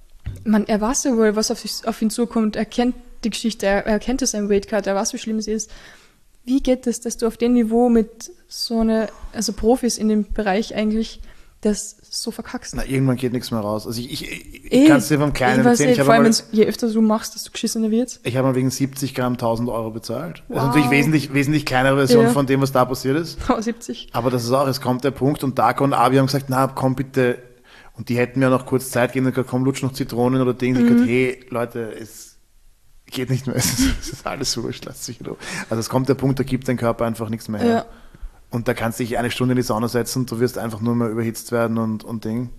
Er weiß ja wohl, was auf ihn zukommt. Er kennt die Geschichte, er kennt das im Weightcut, er weiß, wie schlimm es ist. Wie geht es, dass du auf dem Niveau mit also Profis in dem Bereich eigentlich das so verkackst? Na, irgendwann geht nichts mehr raus. Also ich kann es dir vom Kleinen erzählen. Vor allem, je öfter du machst, desto geschissener wird's. Ich habe mal wegen 70 Gramm 1.000 Euro bezahlt. Wow. Das ist natürlich wesentlich kleinere Version von dem, was da passiert ist. Oh, 70. Aber das ist auch, es kommt der Punkt und Darko und Abi haben gesagt, na komm bitte. Und die hätten mir noch kurz Zeit gegeben und gesagt, komm, lutsch noch Zitronen oder Dinge. Ich gesagt, hey Leute, es geht nicht mehr, es ist alles wurscht, lasst sich doch. Also es kommt der Punkt, da gibt dein Körper einfach nichts mehr her. Ja. Und da kannst du dich 1 Stunde in die Sauna setzen und du wirst einfach nur mehr überhitzt werden und Ding.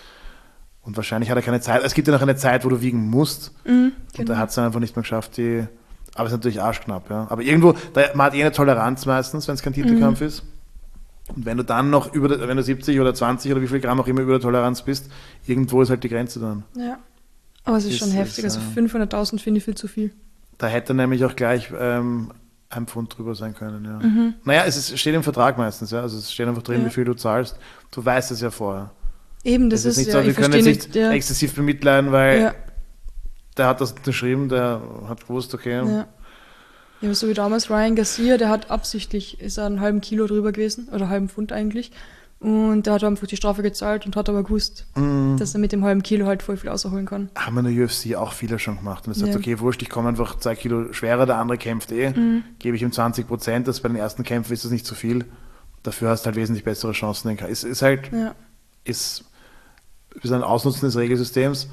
Und wahrscheinlich hat er keine Zeit. Es gibt ja noch eine Zeit, wo du wiegen musst. Und da hat es dann einfach nicht mehr geschafft. Aber es ist natürlich arschknapp. Ja. Aber irgendwo, man hat eine Toleranz meistens, wenn es kein Titelkampf ist. Und wenn du dann noch wenn du 70 oder 20 oder wie viel Gramm auch immer über der Toleranz bist, irgendwo ist halt die Grenze dann. Ja. Aber es ist schon heftig, also 500.000 finde ich viel zu viel. Da hätte nämlich auch gleich 1 Pfund drüber sein können, ja. Naja, steht im Vertrag meistens, ja, also es steht einfach drin, wie viel du zahlst. Du weißt es ja vorher. Eben, das ist nicht ja, so, wir können jetzt nicht exzessiv bemitleiden, weil der hat das unterschrieben, der hat gewusst, okay. Ja, so wie damals Ryan Garcia, der hat absichtlich, ist er einen halben Kilo drüber gewesen, oder einen halben Pfund eigentlich. Und der hat einfach die Strafe gezahlt und hat aber gewusst, dass er mit dem halben Kilo halt voll viel rausholen kann. Haben wir in der UFC auch viele schon gemacht. Und er sagt, okay, wurscht, ich komme einfach 2 Kilo schwerer, der andere kämpft gebe ich ihm 20%, das bei den ersten Kämpfen ist das nicht so viel. Dafür hast du halt wesentlich bessere Chancen. Ist halt, ist ein Ausnutzen des Regelsystems.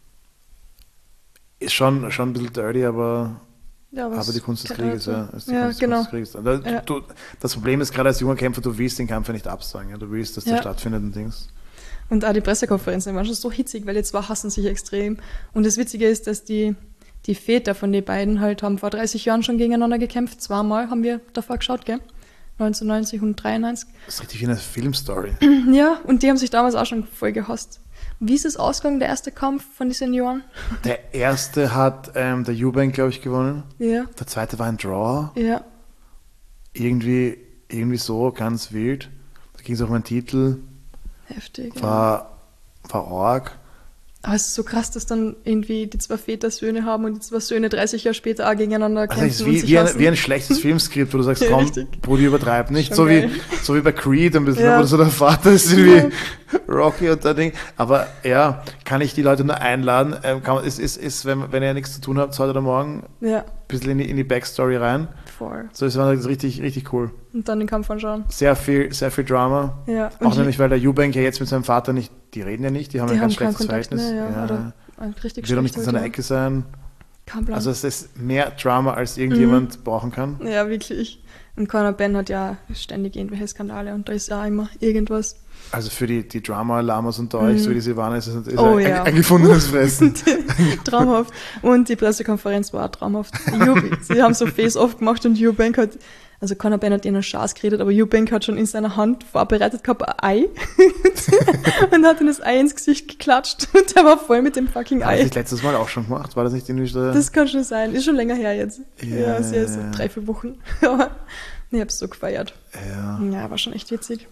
Ist schon ein bisschen dirty, aber die Kunst des Krieges, genau. Das Problem ist, gerade als junger Kämpfer, du willst den Kampf ja nicht absagen. Ja? Du willst, dass der stattfindet und Dings. Und auch die Pressekonferenzen waren schon so hitzig, weil die 2 hassen sich extrem. Und das Witzige ist, dass die Väter von den beiden halt haben vor 30 Jahren schon gegeneinander gekämpft. 2-mal haben wir davor geschaut, gell? 1990 und 93. Das ist richtig wie eine Filmstory. Ja, und die haben sich damals auch schon voll gehasst. Wie ist es ausgegangen, der erste Kampf von den Senioren? Der erste hat der Eubank, glaube ich, gewonnen. Ja. Der zweite war ein Draw. Ja. Irgendwie so, ganz wild. Da ging es auch um einen Titel. Heftig. War arg. Aber es ist so krass, dass dann irgendwie die 2 Väter Söhne haben und die 2 Söhne 30 Jahre später auch gegeneinander kämpfen. Also es ist wie ein schlechtes Filmskript, wo du sagst, komm, Brudi, übertreib nicht. So wie bei Creed ein bisschen, wo so der Vater ist wie Rocky und der Ding. Aber ja, kann ich die Leute nur einladen. Wenn ihr nichts zu tun habt, heute oder morgen, ein bisschen in die Backstory rein. Voll. So, das war richtig, richtig cool. Und dann den Kampf anschauen. Sehr viel Drama. Ja. Auch nämlich, weil der Eubank ja jetzt mit seinem Vater nicht, die reden ja nicht, die haben ein ganz schlechtes Verhältnis. Oder ein richtig will doch nicht in seiner Ecke sein. Kein Plan. Also es ist mehr Drama, als irgendjemand brauchen kann. Ja, wirklich. Und Conor Ben hat ja ständig irgendwelche Skandale und da ist ja immer irgendwas. Also für die Drama-Lamas unter euch, so wie die Silvana, ist ein gefundenes Fressen. Traumhaft. Und die Pressekonferenz war auch traumhaft. Sie haben so Face-Off gemacht und Eubank hat, also Conor Ben hat ihnen Schaß geredet, aber Eubank hat schon in seiner Hand vorbereitet gehabt ein Ei und hat ihm das Ei ins Gesicht geklatscht und der war voll mit dem fucking Ei. Hat das letztes Mal auch schon gemacht? War das nicht irgendwie so? Das kann schon sein. Ist schon länger her jetzt. Ja, sehr so 3-4 Wochen. Aber ich hab's so gefeiert. Ja, war schon echt witzig.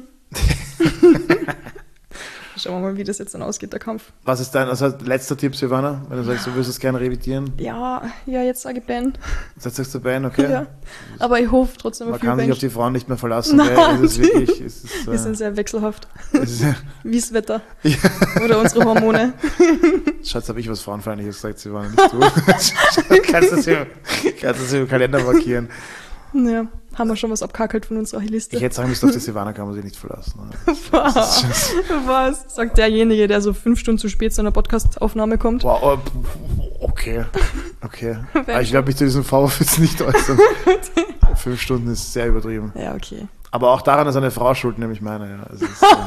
Schauen wir mal, wie das jetzt dann ausgeht, der Kampf. Was ist dein letzter Tipp, Silvana? Wenn du sagst, du würdest es gerne revidieren? Ja, jetzt sage ich Ben. Jetzt sagst du Ben, okay. Ja. Aber ich hoffe trotzdem auf Eubank. Man kann sich auf die Frauen nicht mehr verlassen. Nein. Wir sind sehr wechselhaft. Wie das Wetter. Ja. Oder unsere Hormone. Schatz, habe ich was Frauenfeindliches gesagt, Silvana, nicht du. Kannst du im Kalender markieren. Ja, haben wir schon was abkackelt von unserer Liste. Ich hätte sagen müssen, auf die Silvana kann man sich nicht verlassen. Was? Sagt derjenige, der so 5 Stunden zu spät zu einer Podcast-Aufnahme kommt. Wow, okay. Aber ich glaube, mich zu diesem Vorwurf jetzt nicht äußern. 5 Stunden ist sehr übertrieben. Ja, okay. Aber auch daran ist eine Frau schuld, nämlich meine. Ja. Also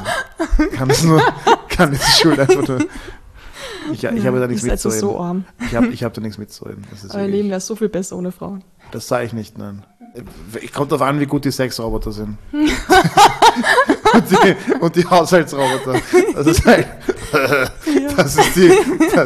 kann die Schuld einfach nur... Ich habe da nichts mitzureden. So arm. Ich habe da nichts mitzureden. Euer Leben wäre so viel besser ohne Frauen. Das sage ich nicht, nein. Kommt darauf an, wie gut die Sexroboter sind. und die Haushaltsroboter. Das ist halt... Das ist die...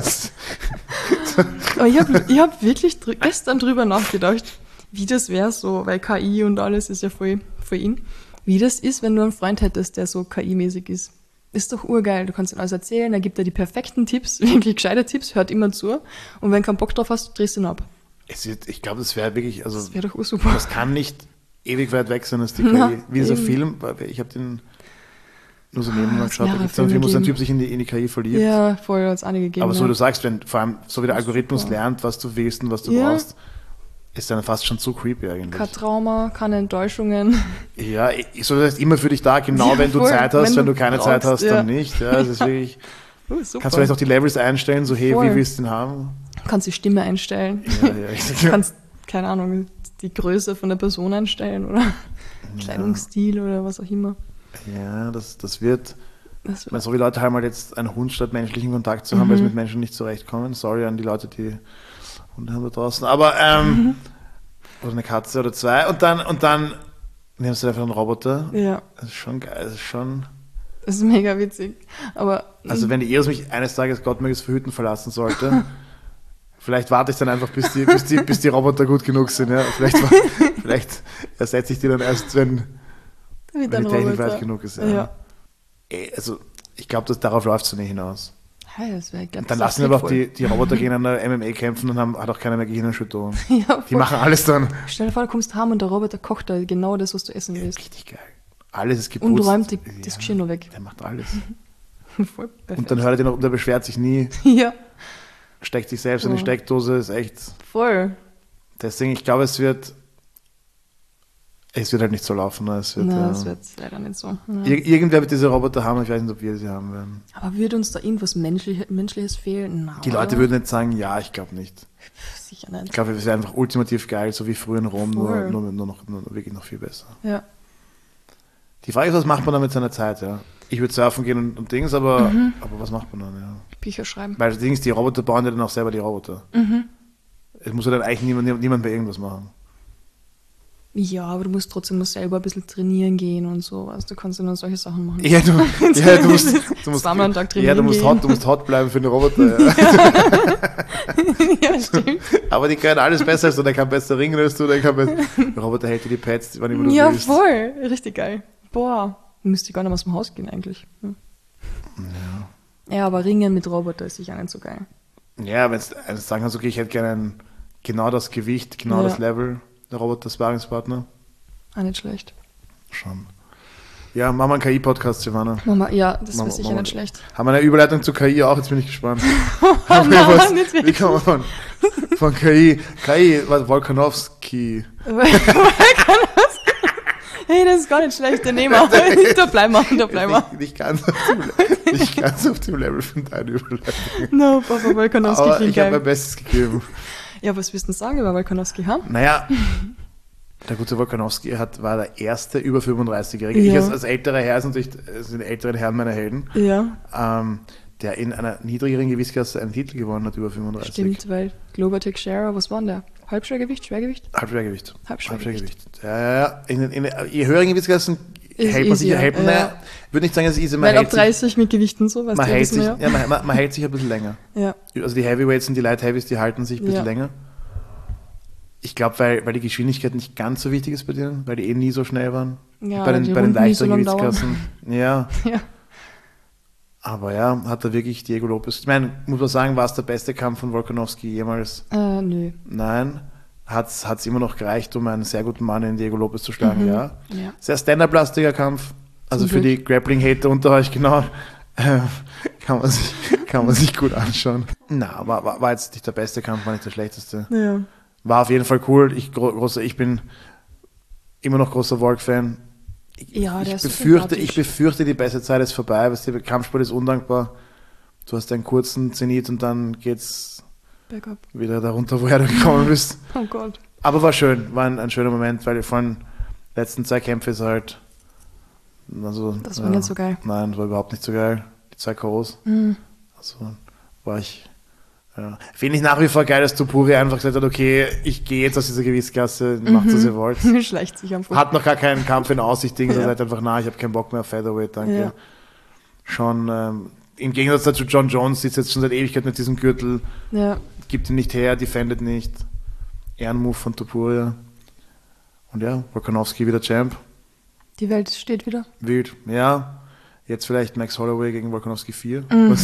Aber ich hab wirklich gestern drüber nachgedacht, wie das wäre so, weil KI und alles ist ja voll für ihn. Wie das ist, wenn du einen Freund hättest, der so KI-mäßig ist. Ist doch urgeil, du kannst ihm alles erzählen, er gibt dir die perfekten Tipps, wirklich gescheite Tipps, hört immer zu und wenn du keinen Bock drauf hast, drehst du ihn ab. Ich glaube, das wäre wirklich, also das wäre doch ursuper. Das kann nicht ewig weit weg sein, als die KI. Wie so ein Film, ich habe den nur so nebenbei geschaut, da gibt es einen Film, wo ein Typ sich in die KI verliebt. Ja, voll, hat es einige gegeben. Aber so wie du sagst, wenn vor allem so wie der Algorithmus lernt, was du willst und was du brauchst, ist dann fast schon zu creepy eigentlich. Kein Trauma, keine Enttäuschungen. Ja, so das heißt immer für dich da, genau wenn du Zeit hast, wenn du keine Zeit hast, dann nicht. Ja, das ist wirklich... Kannst du vielleicht auch die Levels einstellen, so hey, wie willst du den haben? Kannst die Stimme einstellen. Ja. Kannst, keine Ahnung, die Größe von der Person einstellen oder Kleidungsstil oder was auch immer. Ja, das wird... So wie Leute haben halt jetzt einen Hund statt menschlichen Kontakt zu haben, weil sie mit Menschen nicht zurechtkommen. Sorry an die Leute, die Hunde haben da draußen. Aber, oder eine Katze oder 2. Und dann nimmst du einfach einen Roboter. Ja. Das ist schon geil. Das ist mega witzig. Aber... Also wenn die Eros mich eines Tages, Gott möge es verhüten, verlassen sollte, vielleicht warte ich dann einfach, bis die Roboter gut genug sind. Ja? Vielleicht ersetze ich die dann erst, wenn die Technik weit genug ist. Ja. Also ich glaube, darauf läuft es nicht hinaus. Hey, das und dann lassen wir aber auch die Roboter gegen eine MMA kämpfen und hat auch keiner mehr Gehirnerschütterung. Die machen alles dann. Stell dir vor, du kommst heim und der Roboter kocht da genau das, was du essen willst. Richtig geil. Alles ist geputzt. Und räumt das Geschirr nur weg. Der macht alles. Voll perfekt. Und dann hört er den und der beschwert sich nie. Ja. Steckt sich selbst in die Steckdose, ist echt... Voll. Deswegen, ich glaube, es wird halt nicht so laufen. Ne? Das wird leider nicht so. Ja. Irgendwer wird diese Roboter haben, ich weiß nicht, ob wir sie haben werden. Aber würde uns da irgendwas Menschliches fehlen? Na, die Leute würden nicht sagen, ja, ich glaube nicht. Sicher nicht. Ich glaube, es wäre einfach ultimativ geil, so wie früher in Rom, nur wirklich noch viel besser. Ja. Die Frage ist, was macht man dann mit seiner Zeit? Ja? Ich würde surfen gehen und Dings, aber was macht man dann? Ja? Bücher schreiben. Weil das Ding ist, die Roboter bauen ja dann auch selber die Roboter. Es muss ja dann eigentlich niemand bei irgendwas machen. Ja, aber du musst trotzdem selber ein bisschen trainieren gehen und so. Also du kannst ja dann solche Sachen machen. Ja, du musst zweimal am Tag trainieren gehen. Du musst hot bleiben für den Roboter. Ja. Ja, stimmt. Aber die können alles besser als du. Der kann besser ringen als du. Der Roboter hält dir die Pads, wann immer du willst. Ja, voll. Richtig geil. Boah. Müsste gar nicht mehr aus dem Haus gehen eigentlich. Ja. Ja, aber Ringen mit Roboter ist sicher nicht so geil. Ja, wenn du sagen kannst, okay, ich hätte gerne genau das Gewicht, genau das Level, der Roboter-Sparringspartner. Auch nicht schlecht. Schon. Ja, machen wir einen KI-Podcast, Silvana. Ja, das wäre sicher nicht schlecht. Haben wir eine Überleitung zu KI auch? Jetzt bin ich gespannt. Nein, nicht Wie kann man von KI, Volkanovski. Hey, das ist gar nicht schlecht, den nehmen wir. Da bleiben wir. Nicht ganz auf dem Level von deiner Überleitung. No, Papa Volkanovski aber klingt ich habe geil. mein Bestes gegeben. Ja, was willst du denn sagen über Volkanovski, ha? Naja, der gute Volkanovski war der erste über 35-Jährige. Ja. Ich als älterer Herr, sind die älteren Herren meiner Helden, der in einer niedrigeren Gewichtsklasse einen Titel gewonnen hat, über 35. Stimmt, weil Glover Teixeira, was war denn der? Halbschwergewicht, Schwergewicht? Halbschwergewicht. Halbschwergewicht. Ja. In je höheren Gewichtsklassen hält man sich, würde nicht sagen, es ist easy. Weil ab 30 mit Gewichten so, weißt man du, hält sich, ja. man hält sich ein bisschen länger. Ja. Also die Heavyweights und die Light Heavies, die halten sich ein bisschen länger. Ich glaube, weil die Geschwindigkeit nicht ganz so wichtig ist bei denen, weil die nie so schnell waren. Ja, bei den leichteren so Gewichtsklassen. Ja. Ja. Aber ja, hat er wirklich Diego Lopez. Ich meine, muss man sagen, war es der beste Kampf von Volkanovski jemals? Nö. Nein. Hat's immer noch gereicht, um einen sehr guten Mann in Diego Lopez zu schlagen, ja. Ja. Sehr stand-up-lastiger Kampf. Also Zum für Glück. die Grappling-Hater unter euch, genau. Kann man sich gut anschauen. Na, war jetzt nicht der beste Kampf, war nicht der schlechteste. Ja. War auf jeden Fall cool. Ich bin immer noch großer Volk-Fan. Ja, der Ich ist so befürchte, die beste Zeit ist vorbei, weil der Kampfsport ist undankbar. Du hast einen kurzen Zenit und dann geht's Backup. wieder darunter, woher du gekommen bist. Oh Gott. Aber war schön, war ein schöner Moment, weil vor den letzten 2 Kämpfe ist halt. Also, Das war nicht so geil. Nein, war überhaupt nicht so geil. Die 2 K.O.s. Also war ich. Ja. Finde ich nach wie vor geil, dass Topuria einfach gesagt hat, okay, ich gehe jetzt aus dieser Gewichtsklasse, macht was ihr wollt. Schleicht sich am Fuß. Hat noch gar keinen Kampf in Aussicht, er sagt einfach, ich habe keinen Bock mehr auf Featherweight, danke. Ja. Schon, im Gegensatz dazu John Jones sitzt jetzt schon seit Ewigkeit mit diesem Gürtel, Ja. gibt ihn nicht her, defendet nicht. Ehrenmove von Topuria. Und ja, Volkanovski wieder Champ. Die Welt steht wieder. Wild, ja. Jetzt vielleicht Max Holloway gegen Volkanovski 4.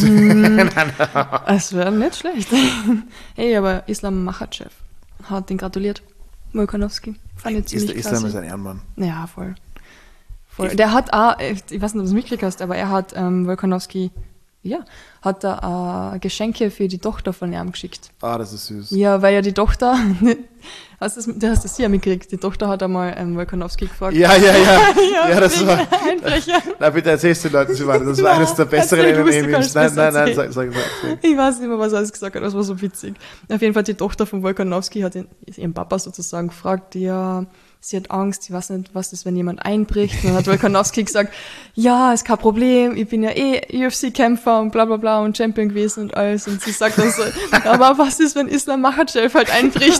Es wäre nicht schlecht. Hey, aber Islam Makhachev hat den gratuliert. Volkanovski. Fand ich ziemlich krass. Islam ist ein Ehrenmann. Ja, voll. Der hat auch, ich weiß nicht, ob du das mitgekriegt hast, aber er hat Volkanovski, hat da Geschenke für die Tochter von ihm geschickt. Ah, das ist süß. Ja, weil ja die Tochter, du hast das ja mitgekriegt, die Tochter hat einmal Volkanovski gefragt. Ja, das war. Einbrecher. Na bitte erzählst du den Leuten, Silvana, das war eines der besseren MMA-Memes. Nein, sag. Ich weiß nicht mehr, was er alles gesagt hat, das war so witzig. Auf jeden Fall die Tochter von Volkanovski hat ihren Papa sozusagen gefragt, ja, sie hat Angst, sie weiß nicht, was ist, wenn jemand einbricht. Und dann hat Volkanovski gesagt, ja, ist kein Problem, ich bin ja UFC-Kämpfer und bla bla bla und Champion gewesen und alles. Und sie sagt dann so, aber was ist, wenn Islam Makhachev halt einbricht?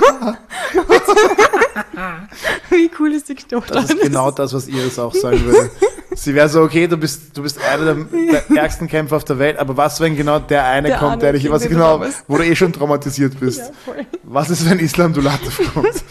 Wie cool ist die Tochter? Das ist genau das, was Iris auch sagen würde. Sie wäre so, okay, du bist einer der ärgsten Kämpfer auf der Welt, aber was, wenn genau der eine kommt, der dich, wo du schon traumatisiert bist? Ja, voll. Was ist, wenn Islam Dulatov kommt?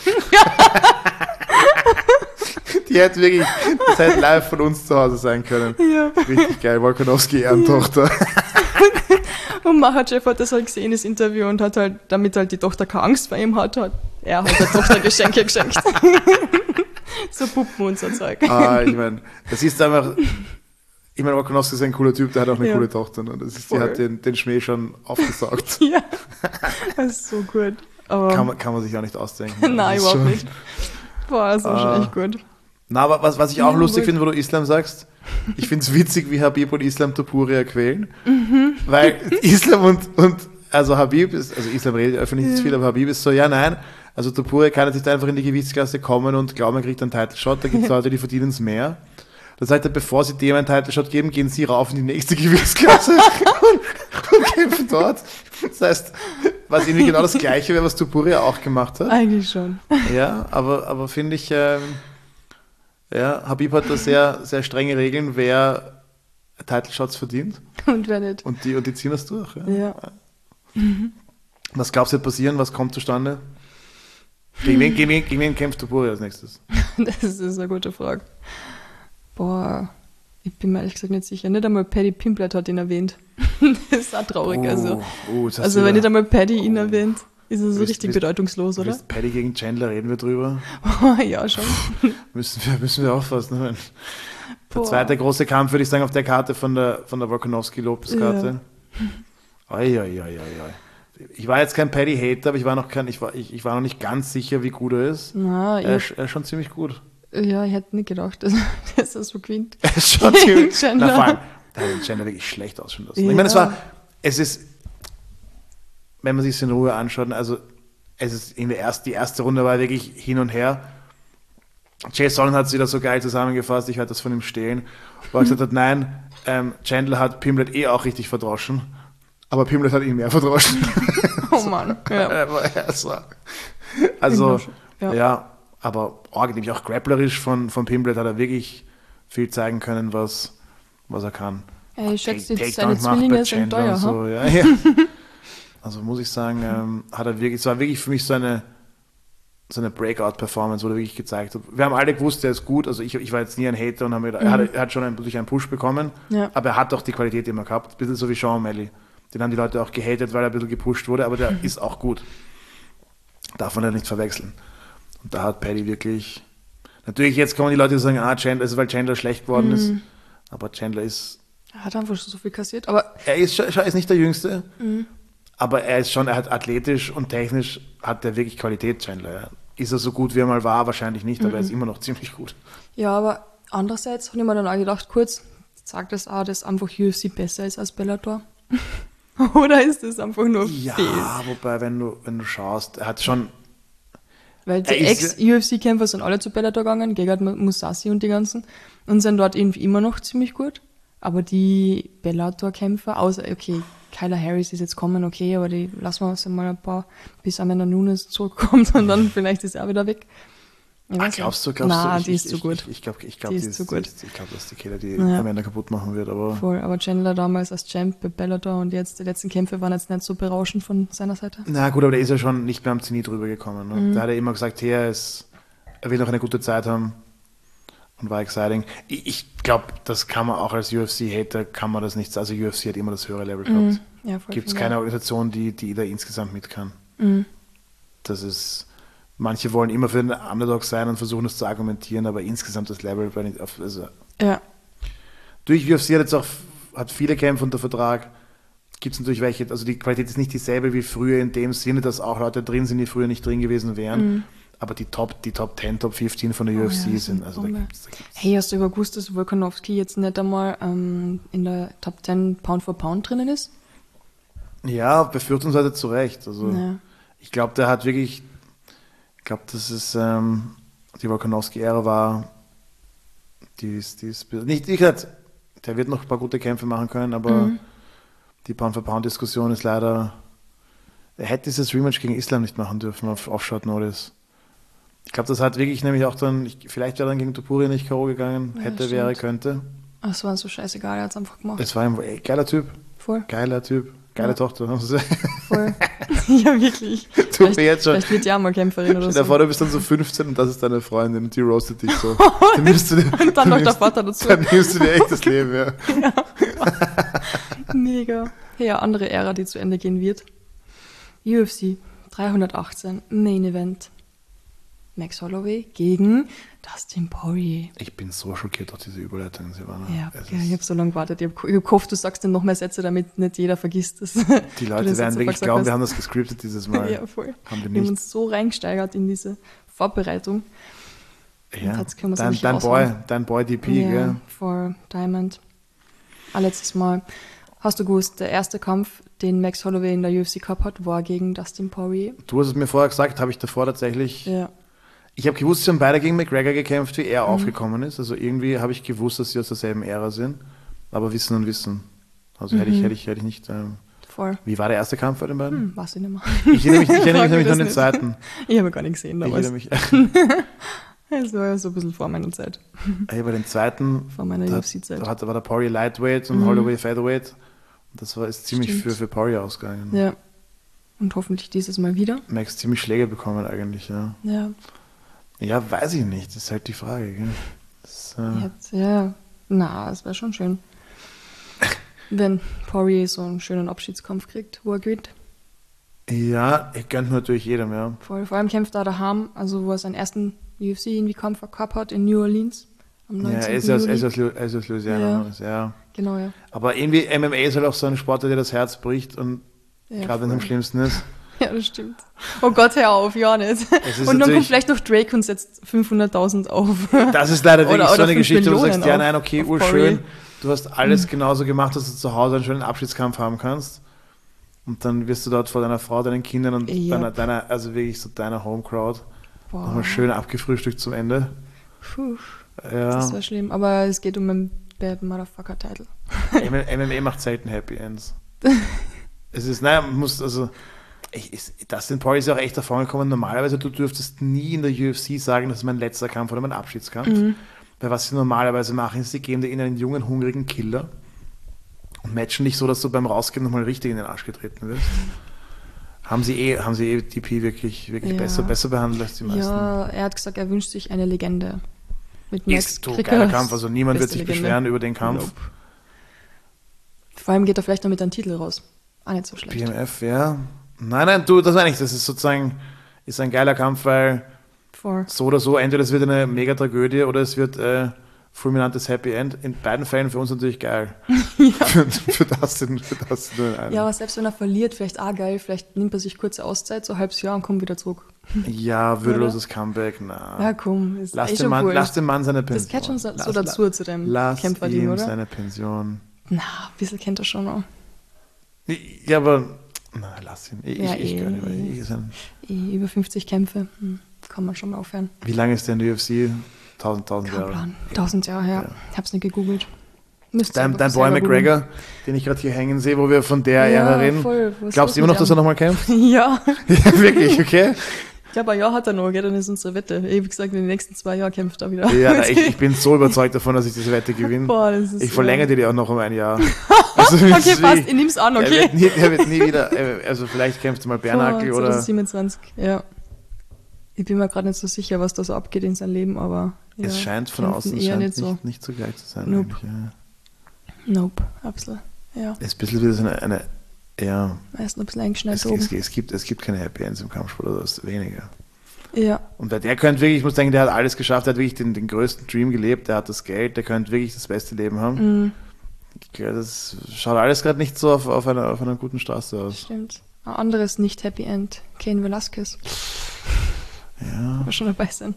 Die hätte wirklich, das hätte live von uns zu Hause sein können. Ja. Richtig geil, Volkanovski Ehrentochter. Und Makhachev hat das halt gesehen, das Interview, und hat halt, damit halt die Tochter keine Angst vor ihm hat er halt der Tochter Geschenke geschenkt. So Puppen und so Zeug. Ich meine, das ist einfach, Volkanovski ist ein cooler Typ, der hat auch eine coole Tochter. Ne? Die hat den Schmäh schon aufgesaugt. Ja, das ist so gut. Aber kann man sich auch nicht ausdenken. nein, überhaupt nicht. Boah, das ist schon echt gut. Na, aber was ich auch lustig finde, wo du Islam sagst, ich finde es witzig, wie Habib und Islam Topuria quälen. Weil Islam also Habib ist, also Islam redet öffentlich nicht viel, aber Habib ist so, ja, nein, also Topuria kann jetzt nicht einfach in die Gewichtsklasse kommen und glauben, er kriegt einen Title-Shot, da gibt es Leute, die verdienen es mehr. Dann sagt er, bevor sie dem einen Title-Shot geben, gehen sie rauf in die nächste Gewichtsklasse und kämpfen dort. Das heißt, was irgendwie genau das Gleiche wäre, was Topuria auch gemacht hat. Eigentlich schon. Ja, aber finde ich, Habib hat da sehr, sehr strenge Regeln, wer Title-Shots verdient. Und wer nicht. Und die ziehen das durch. Ja. Was glaubst du, wird passieren? Was kommt zustande? Gegen wen kämpft Topuria als nächstes? Das ist eine gute Frage. Boah, Ich bin mir ehrlich gesagt nicht sicher. Nicht einmal Paddy Pimblett hat ihn erwähnt. Das ist auch traurig. Also wenn nicht einmal Paddy ihn erwähnt, ist er so richtig bedeutungslos, oder? Paddy gegen Chandler, reden wir drüber? Ja, schon. müssen wir aufpassen. Ne? Der zweite große Kampf, würde ich sagen, auf der Karte von der Volkanovski-Lopez-Karte. Ja. Ich war jetzt kein Paddy-Hater, aber ich war noch nicht ganz sicher, wie gut er ist. Er ist schon ziemlich gut. Ja, ich hätte nicht gedacht, dass er so gewinnt. Er ist schon ziemlich gut. Na, vor allem, da hat den Chandler wirklich schlecht ausschauen lassen. Ja. Ich meine, es ist, wenn man sich es in Ruhe anschaut, also es ist die erste Runde war wirklich hin und her. Jay Sonnen hat es wieder so geil zusammengefasst, ich werde das von ihm stehlen, wo er gesagt hat, nein, Chandler hat Pimblett auch richtig verdroschen, aber Pimblett hat ihn mehr verdroschen. Oh Mann. Ja. Also, ja, aber nämlich auch grapplerisch von Pimblett hat er wirklich viel zeigen können, was er kann. Ich schätze, seine Zwillinge sind teuer. So, ja. Also muss ich sagen, es war wirklich für mich so eine Breakout-Performance, wo er wirklich gezeigt hat. Wir haben alle gewusst, er ist gut. Also ich war jetzt nie ein Hater und er hat schon durch einen Push bekommen, aber er hat auch die Qualität immer gehabt. Ein bisschen so wie Sean O'Malley. Den haben die Leute auch gehatet, weil er ein bisschen gepusht wurde, aber der ist auch gut. Darf man ja nicht verwechseln. Und da hat Paddy wirklich... Natürlich, jetzt kommen die Leute sagen, Chandler, ist, weil Chandler schlecht geworden ist. Aber Chandler ist... Er hat einfach schon so viel kassiert, aber... Er ist nicht der Jüngste, aber er hat athletisch und technisch hat er wirklich Qualität, Chandler. Ja. Ist er so gut, wie er mal war? Wahrscheinlich nicht, aber er ist immer noch ziemlich gut. Ja, aber andererseits habe ich mir dann auch gedacht, kurz, sagt das auch, dass einfach UFC besser ist als Bellator? Oder ist das einfach nur fehl? Ja, wobei, wenn du schaust, er hat schon... Weil die Ex-UFC-Kämpfer sind alle zu Bellator gegangen, gegen Mousasi und die ganzen, und sind dort irgendwie immer noch ziemlich gut. Aber die Bellator-Kämpfer, außer, okay, Kyler Harris ist jetzt kommen, okay, aber die lassen wir uns mal ein paar, bis Amanda Nunes zurückkommt und dann vielleicht ist er auch wieder weg. Glaubst du? Nein, die ist zu gut. Ich glaube, die ist zu gut. Ich glaube, dass die Killer die Amanda kaputt machen wird. Aber Chandler damals als Champ bei Bellator und jetzt die letzten Kämpfe waren jetzt nicht so berauschend von seiner Seite. Na gut, aber der ist ja schon nicht mehr am Zenit rübergekommen. Ne? Da hat er immer gesagt, er will noch eine gute Zeit haben und war exciting. Ich glaube, das kann man auch als UFC-Hater, kann man das nicht, also UFC hat immer das höhere Level gehabt. Ja, gibt es keine Organisation, die da insgesamt mit kann. Das ist... Manche wollen immer für den Underdog sein und versuchen das zu argumentieren, aber insgesamt das Level durch UFC hat viele Kämpfe unter Vertrag. Gibt es natürlich welche, also die Qualität ist nicht dieselbe wie früher in dem Sinne, dass auch Leute drin sind, die früher nicht drin gewesen wären. Aber die Top 10, Top 15 von der UFC sind. Also da gibt's. Hey, hast du überhaupt gewusst, dass Volkanovski jetzt nicht einmal in der Top 10 Pound for Pound drinnen ist? Ja, Befürchtungsweise zu Recht. Also ich glaube, der hat wirklich... Ich glaube, dass es die Volkanovski-Ära war, die ist nicht, der wird noch ein paar gute Kämpfe machen können, aber die Pound-for-Pound-Diskussion ist leider, er hätte dieses Rematch gegen Islam nicht machen dürfen auf Short Notice. Ich glaube, das hat wirklich nämlich auch dann, vielleicht wäre er dann gegen Topuria nicht K.O. gegangen, wäre, könnte. Ach, es war so scheißegal, er hat es einfach gemacht. Es war ein geiler Typ. Voll. Geiler Typ. Geile Tochter. Voll. Ja, wirklich. Vielleicht wird ja auch mal Kämpferin oder so. Stell dir vor, du bist dann so 15 und das ist deine Freundin und die roastet dich so. Und dann noch der Vater dazu. Dann nimmst du dir echt das Leben, ja. Mega. Ja, andere Ära, die zu Ende gehen wird. UFC 318, Main Event. Max Holloway gegen Dustin Poirier. Ich bin so schockiert durch diese Überleitung, Silvana. Ja, ich habe so lange gewartet. Ich habe gehofft, du sagst dann noch mehr Sätze, damit nicht jeder vergisst das. Die Leute werden wirklich glauben, wir haben das gescriptet dieses Mal. Ja, voll. Haben wir haben uns so reingesteigert in diese Vorbereitung. Ja, dein Boy DP, ja, gell? For Diamond. Letztes Mal. Hast du gewusst, der erste Kampf, den Max Holloway in der UFC Cup hat, war gegen Dustin Poirier. Du hast es mir vorher gesagt, habe ich davor tatsächlich... Ja. Ich habe gewusst, sie haben beide gegen McGregor gekämpft, wie er aufgekommen ist. Also irgendwie habe ich gewusst, dass sie aus derselben Ära sind. Aber Wissen und Wissen. Also hätte ich nicht... Voll. Wie war der erste Kampf bei den beiden? Weiß ich nicht mehr. Ich erinnere mich noch an den zweiten. Ich habe gar nicht gesehen damals. Ich erinnere mich... Es war ja so ein bisschen vor meiner Zeit. Hey, bei den zweiten... Vor meiner UFC-Zeit. Da war der Poirier Lightweight und Holloway Featherweight. Das ist ziemlich für Poirier ausgegangen. Ja. Und hoffentlich dieses Mal wieder. Max ziemlich Schläge bekommen eigentlich, ja. Ja. Ja, weiß ich nicht. Das ist halt die Frage. Gell? Ja. Na, es wäre schon schön. Wenn Poirier so einen schönen Abschiedskampf kriegt, wo er gewinnt. Ja, ich gönnt natürlich jedem, ja. Vor allem kämpft er daheim, also wo er seinen ersten UFC irgendwie Kampf gehabt hat in New Orleans. Am 19. Ja, er ist aus Louisiana. Ja. Genau, ja. Aber irgendwie MMA ist halt auch so ein Sport, der dir das Herz bricht und gerade wenn es am schlimmsten ist. Ja, das stimmt. Oh Gott, hör auf, ja nicht. Und dann kommt vielleicht noch Drake und setzt 500.000 auf. Das ist leider wirklich so eine Geschichte, wo du sagst, ja, nein, okay, urschön. Du hast alles genauso gemacht, dass du zu Hause einen schönen Abschiedskampf haben kannst. Und dann wirst du dort vor deiner Frau, deinen Kindern und deiner, also wirklich so deiner Homecrowd nochmal schön abgefrühstückt zum Ende. Puh, ja. Das war schlimm. Aber es geht um einen Bad Motherfucker-Title. MMA macht selten Happy Ends. Es ist, naja, man muss, also, Dustin Poirier ist ja auch echt davon gekommen. Normalerweise, du dürftest nie in der UFC sagen, das ist mein letzter Kampf oder mein Abschiedskampf. Weil was sie normalerweise machen, ist, sie geben dir in einen jungen, hungrigen Killer und matchen dich so, dass du beim Rausgehen nochmal richtig in den Arsch getreten wirst. Haben sie DP wirklich besser behandelt als die meisten? Ja, er hat gesagt, er wünscht sich eine Legende. Mit Max geiler Kampf, also niemand wird sich beschweren über den Kampf. Nope. Vor allem geht er vielleicht noch mit einem Titel raus. Auch nicht so schlecht. BMF, ja. Nein, du, das meine ich, das ist sozusagen, ist ein geiler Kampf, weil so oder so, entweder es wird eine Mega-Tragödie oder es wird fulminantes Happy End. In beiden Fällen für uns natürlich geil. Ja. für das ja, aber selbst wenn er verliert, vielleicht auch geil, vielleicht nimmt er sich kurze Auszeit, so ein halbes Jahr und kommt wieder zurück. Ja, würdeloses Comeback, na. Ja, komm, ist lass den Mann seine Pension. Das gehört schon so dazu zu dem Kämpferding, oder? Lass ihm seine Pension. Na, ein bisschen kennt er schon noch. Ja, aber na, lass ihn. Ich gönne ihm. Über 50 Kämpfe, kann man schon aufhören. Wie lange ist der in der UFC? 1000 Jahre. Plan. 1000 Jahre, ja. Ich hab's nicht gegoogelt. Dein Boy McGregor, den ich gerade hier hängen sehe, wo wir von der Ära reden. Glaubst du immer noch, dass er nochmal kämpft? Ja. Ja, wirklich, okay? Ich glaube, ein Jahr hat er noch, gell? Dann ist unsere Wette. Wie gesagt, in den nächsten 2 Jahren kämpft er wieder. Ja, ich bin so überzeugt davon, dass ich diese Wette gewinne. Boah, das ist ich verlängere die auch noch um ein Jahr. Also, okay, passt, ich nehm's an, okay? Er wird nie wieder, also vielleicht kämpft er mal Bernackel oder... 2027, ja. Ich bin mir gerade nicht so sicher, was da so abgeht in seinem Leben, aber... Ja, es scheint von außen nicht so gleich zu sein. Nope. Ja. Nope, absolut. Ja. Es ist ein bisschen wieder so eine ja. Er ist noch ein bisschen eingeschneit oben. Es gibt keine Happy Ends im Kampfsport, oder das ist weniger. Ja. Und der könnte wirklich, ich muss denken, der hat alles geschafft, der hat wirklich den größten Dream gelebt, der hat das Geld, der könnte wirklich das beste Leben haben. Das schaut alles gerade nicht so auf einer guten Straße aus. Stimmt. Ein anderes nicht Happy End, Cain Velasquez. Ja. Wird schon dabei sein.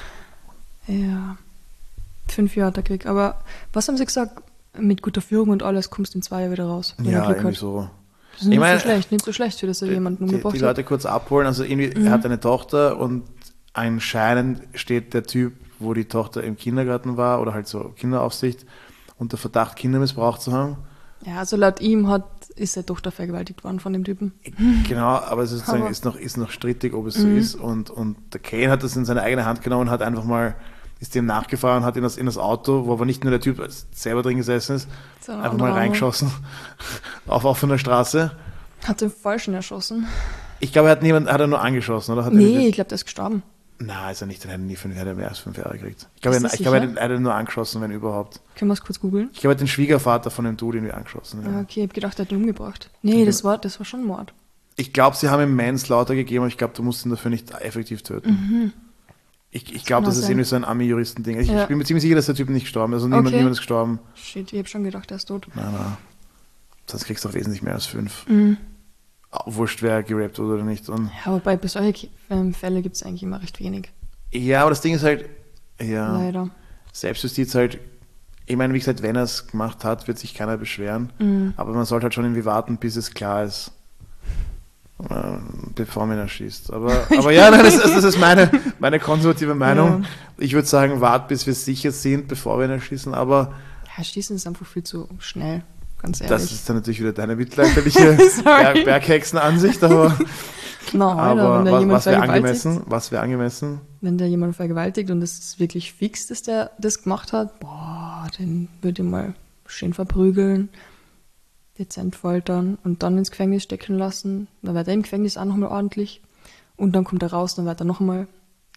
Ja. 5 Jahre hat er gekriegt. Aber was haben sie gesagt? Mit guter Führung und alles kommst du in 2 Jahren wieder raus. Ja, irgendwie so. Das ist nicht so schlecht, für das er jemanden umgebracht hat. Die Leute kurz abholen. Also irgendwie, er hat eine Tochter und anscheinend steht der Typ, wo die Tochter im Kindergarten war oder halt so Kinderaufsicht, unter Verdacht, Kinder missbraucht zu haben. Ja, also laut ihm ist seine Tochter vergewaltigt worden von dem Typen. Genau, aber es ist noch strittig, ob es so ist. Und der Cain hat das in seine eigene Hand genommen und hat einfach mal, ist dem nachgefahren, hat in das Auto, wo aber nicht nur der Typ selber drin gesessen ist, einfach mal reingeschossen auf offener Straße. Hat den Falschen erschossen. Ich glaube, hat er nur angeschossen, oder? Ich glaube, der ist gestorben. Nein, ist er nicht, dann hätte er mehr als 5 Jahre gekriegt. Ich glaube, er hat ihn nur angeschossen, wenn überhaupt. Können wir es kurz googeln? Ich glaube, er hat den Schwiegervater von dem Dude irgendwie angeschossen. Ja. Okay, ich habe gedacht, er hat ihn umgebracht. Nee, das war schon Mord. Ich glaube, sie haben ihm Manslaughter gegeben, aber ich glaube, du musst ihn dafür nicht effektiv töten. Ich glaube, das ist irgendwie so ein Ami-Juristen-Ding. Ich bin mir ziemlich sicher, dass der Typ nicht gestorben ist. Also niemand ist gestorben. Shit, ich habe schon gedacht, er ist tot. Nein. Sonst kriegst du auch wesentlich mehr als 5. Wurscht, wer gerappt wurde oder nicht. Und ja, aber bei solchen Fällen gibt es eigentlich immer recht wenig. Ja, aber das Ding ist halt, ja, leider. Selbstjustiz halt, ich meine, wie gesagt, wenn er es gemacht hat, wird sich keiner beschweren. Aber man sollte halt schon irgendwie warten, bis es klar ist, bevor man ihn erschießt. Aber ja, das ist meine konservative Meinung. Ja. Ich würde sagen, wart, bis wir sicher sind, bevor wir ihn erschießen, aber... Ja, schießen ist einfach viel zu schnell. Ganz ehrlich. Das ist dann natürlich wieder deine mittelalterliche Berghexenansicht, aber was wäre angemessen? Wenn der jemand vergewaltigt und es ist wirklich fix, dass der das gemacht hat, den würde ich mal schön verprügeln, dezent foltern und dann ins Gefängnis stecken lassen. Dann wird er im Gefängnis auch nochmal ordentlich und dann kommt er raus, dann wird er nochmal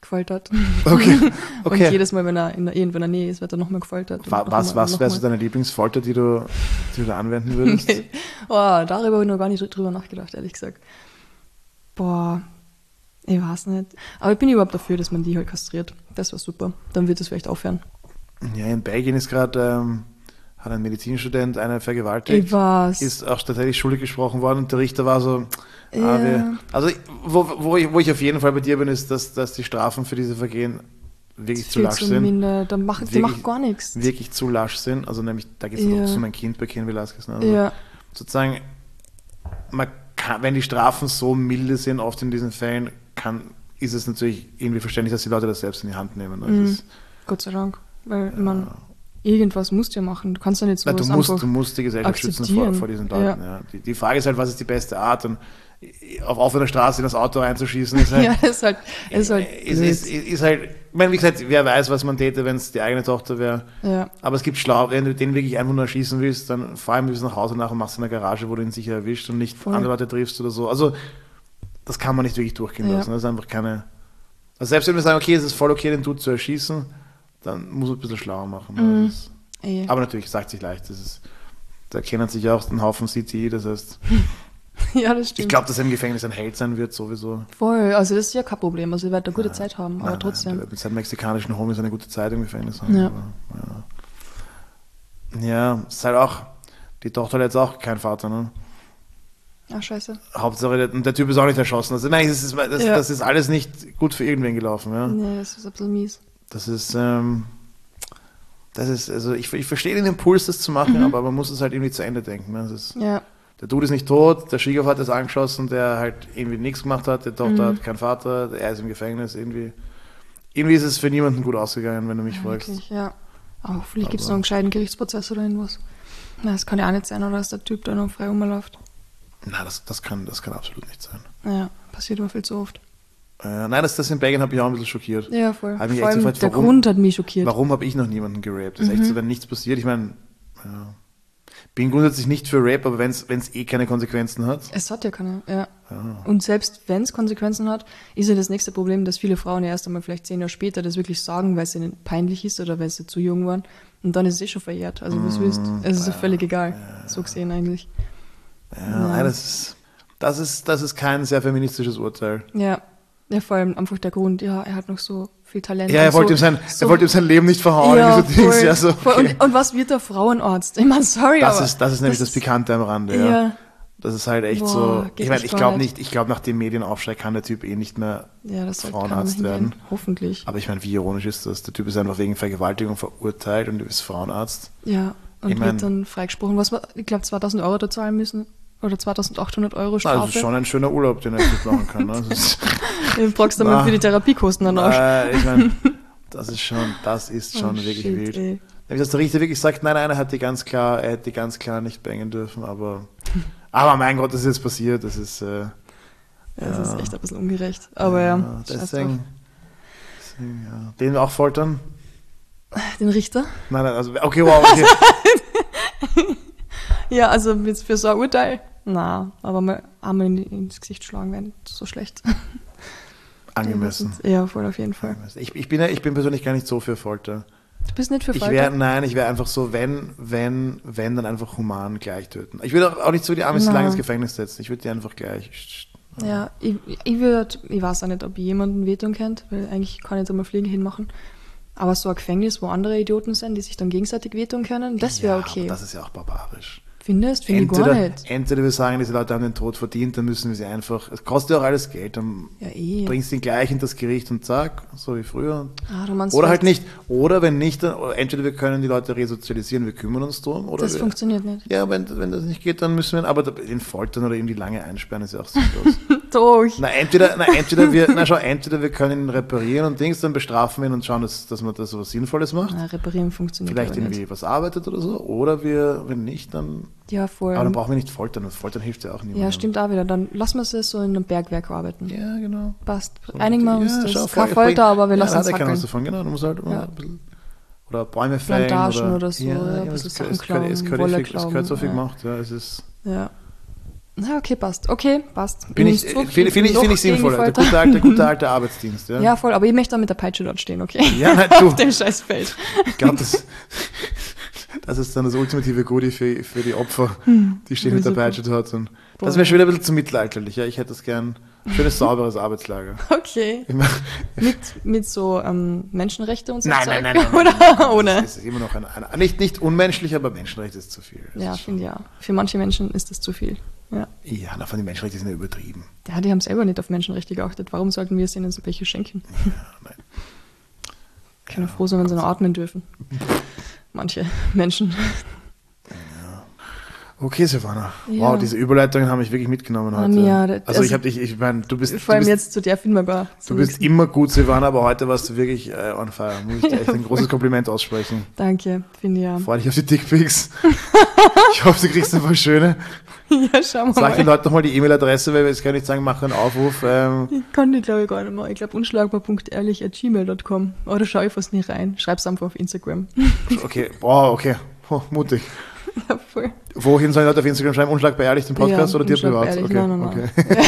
gefoltert. Okay. Und jedes Mal, wenn er irgendwo in der Nähe ist, wird er nochmal gefoltert. Was wäre so deine Lieblingsfolter, die du anwenden würdest? Nee. Oh, darüber habe ich noch gar nicht drüber nachgedacht, ehrlich gesagt. Boah, ich weiß nicht. Aber ich bin überhaupt dafür, dass man die halt kastriert. Das war super. Dann wird es vielleicht aufhören. Ja, in Belgien ist gerade, hat ein Medizinstudent eine vergewaltigt. Ich weiß. Ist auch tatsächlich schuldig gesprochen worden und der Richter war so, Ja. wo ich auf jeden Fall bei dir bin, ist, dass die Strafen für diese Vergehen wirklich zu lasch sind. Minder. Die machen gar nichts. Wirklich zu lasch sind. Also nämlich, da geht es auch um ein Kind bei Ken Velasquez. Ne? Also sozusagen, man kann, wenn die Strafen so milde sind, oft in diesen Fällen, ist es natürlich irgendwie verständlich, dass die Leute das selbst in die Hand nehmen. Also Gott sei Dank. Weil man irgendwas musst du ja machen. Du kannst ja nicht so du musst die Gesellschaft schützen vor diesen Leuten. Ja. Die Frage ist halt, was ist die beste Art? Und auf offener Straße in das Auto reinzuschießen, ist halt. ist halt ich meine, wie gesagt, wer weiß, was man täte, wenn es die eigene Tochter wäre. Ja. Aber es gibt wenn du den wirklich einfach nur erschießen willst, dann fahr ihm bis nach Hause nach und machst in der Garage, wo du ihn sicher erwischt und nicht andere Leute triffst oder so. Also, das kann man nicht wirklich durchgehen lassen. Das ist einfach keine. Also selbst wenn wir sagen, okay, es ist voll okay, den Dude zu erschießen, dann muss man ein bisschen schlauer machen. Aber natürlich, sagt sich leicht. Da kennen sich ja auch ein Haufen CTI, das heißt. Ja, das stimmt. Ich glaube, dass er im Gefängnis ein Held sein wird, sowieso. Voll, also das ist ja kein Problem. Also er wird eine gute Zeit haben, aber trotzdem. Mit seinen mexikanischen Homies eine gute Zeit im Gefängnis haben. Ja, es ist halt auch, die Tochter hat jetzt auch keinen Vater, ne? Ach, scheiße. Hauptsache, der Typ ist auch nicht erschossen. Also nein, das ist alles nicht gut für irgendwen gelaufen. Ja. Nee, das ist ein bisschen mies. Das ist, also ich verstehe den Impuls, das zu machen, aber man muss es halt irgendwie zu Ende denken. Ne? Der Dude ist nicht tot, der Schwiegervater ist angeschossen, der halt irgendwie nichts gemacht hat, die Tochter hat keinen Vater, er ist im Gefängnis. Irgendwie ist es für niemanden gut ausgegangen, wenn du mich fragst. Wirklich, ja. Aber hoffentlich gibt es noch einen gescheiten Gerichtsprozess oder irgendwas. Na, das kann ja auch nicht sein, oder dass der Typ da noch frei rumläuft. Nein, das kann absolut nicht sein. Ja, passiert immer viel zu oft. Nein, das in Belgien hat mich auch ein bisschen schockiert. Ja, voll. Vor allem gefragt, der Grund hat mich schockiert. Warum habe ich noch niemanden geraped? Das ist echt so, wenn nichts passiert. Ich meine, bin grundsätzlich nicht für Rape, aber wenn es keine Konsequenzen hat. Es hat ja keine, ja. Und selbst wenn es Konsequenzen hat, ist ja das nächste Problem, dass viele Frauen ja erst einmal vielleicht 10 Jahre später das wirklich sagen, weil es ihnen peinlich ist oder weil sie zu jung waren. Und dann ist es schon verjährt. Also was willst du? Es ist ja völlig egal. So gesehen eigentlich. Nein, das ist kein sehr feministisches Urteil. Ja, vor allem einfach der Grund, er hat noch so viel Talent. Ja, er wollte ihm sein Leben nicht verhauen. Ja, voll. Und was wird der Frauenarzt? Ich meine, sorry, das ist nämlich das Pikante am Rande, ja. Das ist halt echt so. Ich meine, ich glaube, nach dem Medienaufschrei kann der Typ nicht mehr Frauenarzt werden. Hoffentlich. Aber ich meine, wie ironisch ist das? Der Typ ist einfach wegen Vergewaltigung verurteilt und du bist Frauenarzt. Ja, und wird dann freigesprochen. Ich glaube, 2.000 Euro da zahlen müssen. Oder 2.800 Euro Strafe. Das ist schon ein schöner Urlaub, den er jetzt machen kann. Ne? Den brauchst du mal für die Therapiekosten dann auch. Ich meine, das ist schon wirklich wild. Nämlich, dass der Richter wirklich sagt, nein, er hätte ganz klar nicht bangen dürfen, aber mein Gott, das ist jetzt passiert, das ist das ist echt ein bisschen ungerecht. Aber deswegen den auch foltern? Den Richter? Nein, also okay, wow, okay. Ja, also für so ein Urteil, aber mal einmal ins Gesicht schlagen wäre nicht so schlecht. Angemessen. Ja, voll auf jeden Fall. Ich bin persönlich gar nicht so für Folter. Du bist nicht für Folter? Ich wäre einfach so, wenn, dann einfach human gleich töten. Ich würde auch nicht so die Amis lange ins Gefängnis setzen. Ich würde die einfach gleich. Ja, ich weiß auch nicht, ob ich jemanden wehtun kennt, weil eigentlich kann ich jetzt einmal Fliegen hinmachen. Aber so ein Gefängnis, wo andere Idioten sind, die sich dann gegenseitig wehtun können, das wäre okay. Aber das ist ja auch barbarisch. Findest? Finde ich gar nicht. Entweder wir sagen, diese Leute haben den Tod verdient, dann müssen wir sie einfach, es kostet ja auch alles Geld, dann bringst du ihn gleich in das Gericht und zack, so wie früher. Oder halt nicht. Oder wenn nicht, dann, entweder wir können die Leute resozialisieren, wir kümmern uns drum. Oder das funktioniert nicht. Ja, wenn das nicht geht, dann müssen wir, aber den foltern oder irgendwie lange einsperren ist ja auch sinnlos. Doch. Entweder wir können ihn reparieren und dann bestrafen wir ihn und schauen, dass man das so was Sinnvolles macht. Reparieren funktioniert vielleicht irgendwie nicht. Was arbeitet oder so. Oder wenn nicht, dann. Ja, voll. Aber dann brauchen wir nicht foltern. Foltern hilft ja auch niemandem. Ja, stimmt auch wieder. Dann lassen wir es so in einem Bergwerk arbeiten. Ja, genau. Passt. Einigen wir uns. Das ist keine Folter, aber wir lassen es hackeln. Was davon. Genau, du musst halt immer ein bisschen. Oder Bäume fällen. Plantagen oder so. Ein bisschen Sachen klauen, es gehört so viel gemacht. Ja, es ist. Ja. Na, okay, passt. Okay, passt. Finde ich sinnvoll. Der gute alte Arbeitsdienst. Ja, ja, voll. Aber ich möchte da mit der Peitsche dort stehen, okay? Ja, nein, du. Auf dem Scheißfeld. Ich glaube, das ist dann das ultimative Goodie für die Opfer, die stehen mit der Peitsche dort. Und das wäre schon wieder ein bisschen zu mittelalterlich. Ja? Ich hätte das gern. Schönes, sauberes Arbeitslager. Okay. Mit so Menschenrechte und so? Nein. Oder ohne? Es ist immer noch nicht unmenschlich, aber Menschenrechte ist zu viel. Ja, finde ja. Für manche Menschen ist das zu viel. Ja, von den Menschenrechten sind ja übertrieben. Ja, die haben selber nicht auf Menschenrechte geachtet. Warum sollten wir es ihnen so welche schenken? Ja, nein. Können froh sein, wenn sie noch atmen dürfen. Manche Menschen. Okay, Silvana. Ja. Wow, diese Überleitungen haben mich wirklich mitgenommen heute. Ja, also ich meine, du bist... Vor allem jetzt zu der Firma. Du bist immer gut, Silvana, aber heute warst du wirklich on fire. Muss ich dir echt ein großes Kompliment aussprechen. Danke, finde ich ja. Freu dich auf die Dickpics. Ich hoffe, du kriegst ein paar schöne. Ja, schauen wir mal. Sag den Leuten nochmal die E-Mail-Adresse, weil wir jetzt gar nicht sagen, mach einen Aufruf. Ich kann die, glaube ich, gar nicht mehr. Ich glaube, unschlagbar.ehrlich@gmail.com. Oder schau ich fast nicht rein. Schreib's einfach auf Instagram. Okay, wow, okay. Oh, mutig. Ja, voll. Wohin sollen Leute auf Instagram schreiben? Unschlagbar ehrlich, den Podcast, oder dir privat? Ehrlich. Okay. Nein. Okay.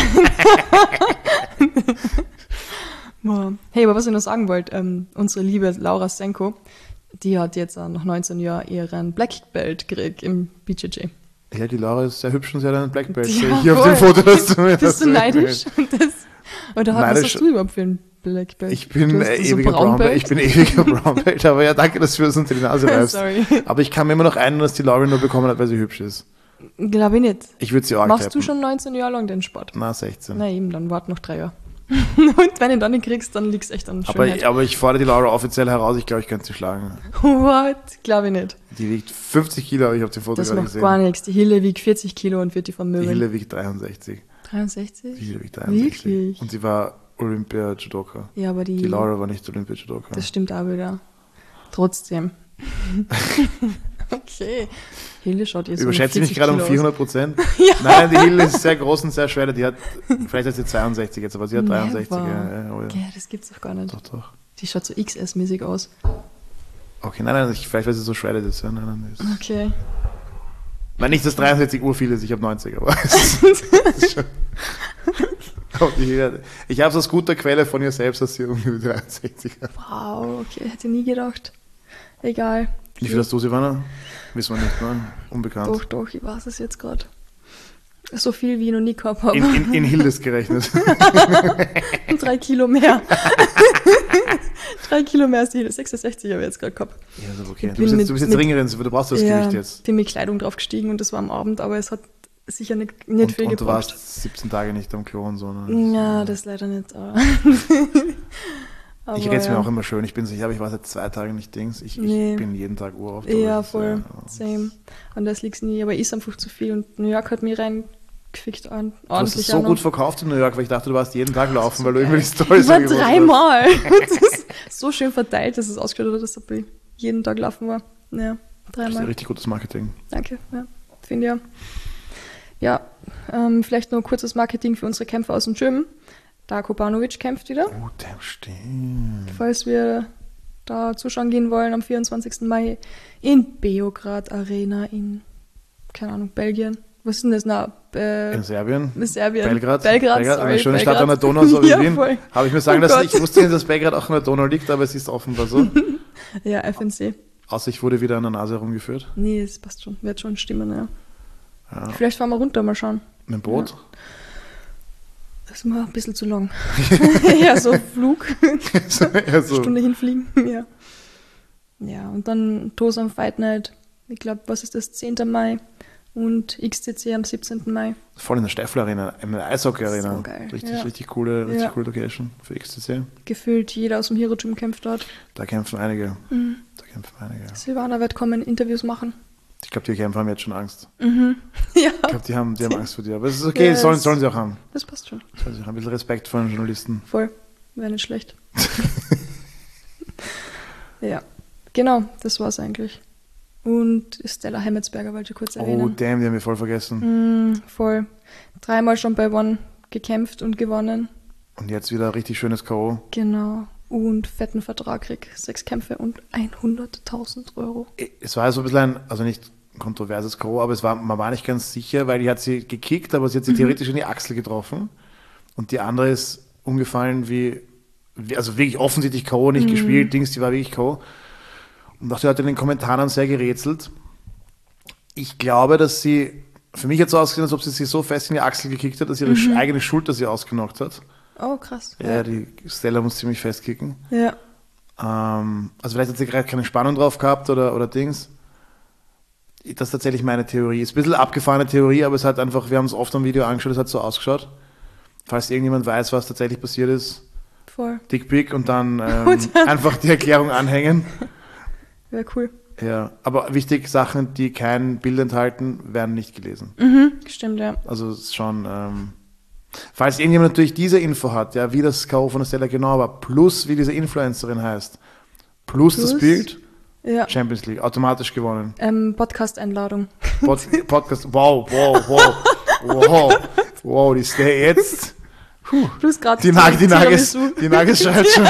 Hey, aber was ich noch sagen wollte, unsere liebe Laura Senko, die hat jetzt nach 19 Jahren ihren Black Belt gekriegt im BJJ. Ja, die Laura ist sehr hübsch und sie hat einen Black Belt. Ja, hier auf dem Foto, das du mir bist du neidisch? Oder was hast du überhaupt für einen Black Belt? Ich bin ewiger Brown Belt. Ich bin ewiger Brown Belt, aber ja, danke, dass du das unter die Nase reibst. Sorry. Aber ich kann mir immer noch erinnern, dass die Laura nur bekommen hat, weil sie hübsch ist. Glaube ich nicht. Ich würde sie auch Machst tappen. du schon 19 Jahre lang den Sport? Na, 16. Na eben, dann wart noch 3 Jahre. Und wenn du dann nicht kriegst, dann liegst du echt an Schönheit. Aber ich fordere die Laura offiziell heraus, ich glaube, ich könnte sie schlagen. What? Glaube ich nicht. Die wiegt 50 Kilo, habe ich auf dem Foto gerade gesehen. Das macht gar nichts. Die Hille wiegt 40 Kilo und wird die vermögen. Die Hille wiegt 63. 63? Die Hille wiegt 63. Wirklich? Und sie war Olympia-Judoka. Ja, aber die Laura war nicht Olympia-Judoka. Das stimmt auch wieder. Trotzdem. Okay. Hille schaut ihr so Überschätze mich gerade um 400%? Ja. Nein, die Hille ist sehr groß und sehr schwer. Die hat, vielleicht hat sie 62 jetzt, aber sie hat 63. Ja, das gibt's doch gar nicht. Doch. Die schaut so XS-mäßig aus. Okay, nein, vielleicht weil sie so shredded ist. Ja, nein, okay. Ich meine nicht, dass 63 viel ist, ich habe 90, aber es ist schon... Ich habe so aus guter Quelle von ihr selbst, dass sie irgendwie 63 hat. Wow, okay, hätte ich nie gedacht. Egal. Wie viel hast du, Silvana? Wissen wir nicht, ne? Unbekannt. Doch, ich weiß es jetzt gerade. So viel, wie ich noch nie gehabt habe. In Hildes gerechnet. 3 Kilo mehr. 3 Kilo mehr als die Hilde. 66 habe ich jetzt gerade gehabt. Ja, also okay. Du bist jetzt Ringerin, du brauchst das Gewicht jetzt. Ich bin mit Kleidung drauf gestiegen und das war am Abend, aber es hat sicher nicht viel gebraucht. Und du warst 17 Tage nicht am Klo und so, ne? Ja, das leider nicht. Aber ich rede es mir auch immer schön. Ich bin sicher, aber ich war seit 2 Tagen nicht Dings. Ich bin jeden Tag urauf. Ja, voll. Same. Und das liegt nie, aber ich ist einfach zu viel. Und New York hat mich reingefickt ordentlich. Du hast es so gut verkauft in New York, weil ich dachte, du warst jeden Tag laufen, so weil du irgendwie die Storys Ich war 3-mal. Das ist so schön verteilt, dass es ausgeschaut hat, dass ich jeden Tag laufen war. Ja, 3-mal. Das ist richtig gutes Marketing. Danke, ja. Finde ja. Ja, vielleicht noch ein kurzes Marketing für unsere Kämpfer aus dem Gym. Darko Banovic kämpft wieder. Oh, der stimmt. Falls wir da zuschauen gehen wollen, am 24. Mai in Beograd Arena in, keine Ahnung, Belgien. Was ist denn das? In Serbien? Belgrad, eine schöne Stadt an der Donau, so wie ja, Wien. Voll. Habe ich mir sagen lassen, ich wusste nicht, dass Belgrad auch an der Donau liegt, aber es ist offenbar so. Ja, FNC. Außer ich wurde wieder an der Nase herumgeführt. Nee, es passt schon. Wird schon stimmen, ja. Vielleicht fahren wir runter, mal schauen. Mit dem Boot? Ja. Das ist mal ein bisschen zu lang. Ja, so Flug. Stunde hinfliegen. Ja. Ja, und dann Tosam Fight Night. Ich glaube, was ist das? 10. Mai. Und XCC am 17. Mai. Voll in der Steffel-Arena, in der Eishockey-Arena. So geil. Richtig coole Location für XCC. Gefühlt jeder aus dem Hero Gym kämpft dort. Da kämpfen einige. Silvana wird kommen, Interviews machen. Ich glaube, die Kämpfer haben jetzt schon Angst. Mhm. Ja. Ich glaube, die haben Angst vor dir. Aber es ist okay, sollen sie auch haben. Das passt schon. Sollen sie auch haben. Ein bisschen Respekt vor den Journalisten. Voll. Wäre nicht schlecht. Ja. Genau, das war's eigentlich. Und Stella Hemmetsberger wollte ich kurz erwähnen. Oh, damn, die haben wir voll vergessen. Voll. 3-mal schon bei One gekämpft und gewonnen. Und jetzt wieder ein richtig schönes K.O. Genau. Und fetten Vertrag krieg. 6 Kämpfe und 100.000 Euro. Es war so ein bisschen also nicht kontroverses K.O., aber man war nicht ganz sicher, weil die hat sie gekickt, aber sie hat sie theoretisch in die Achsel getroffen und die andere ist umgefallen also wirklich offensichtlich K.O., nicht gespielt, die war wirklich K.O. Und auch die Leute in den Kommentaren haben sehr gerätselt. Ich glaube, dass für mich hat es so ausgesehen, als ob sie so fest in die Achsel gekickt hat, dass ihre eigene Schulter sie ausgenockt hat. Oh, krass. Ja, die Stella muss ziemlich festkicken. Ja. Also vielleicht hat sie gerade keine Spannung drauf gehabt oder Dings. Das ist tatsächlich meine Theorie. Ist ein bisschen abgefahrene Theorie, aber es hat einfach, wir haben es oft am Video angeschaut, es hat so ausgeschaut. Falls irgendjemand weiß, was tatsächlich passiert ist, voll. Dickpick und dann einfach die Erklärung anhängen. Wäre cool. Ja, aber wichtig, Sachen, die kein Bild enthalten, werden nicht gelesen. Stimmt, ja. Also es ist schon, falls irgendjemand natürlich diese Info hat, ja, wie das K.O. von der Stella genau war, plus wie diese Influencerin heißt, plus das Bild, ja. Champions League, automatisch gewonnen. Podcast-Einladung. Podcast, wow, die Stay jetzt. Du hast gerade die Nagels schreit schon.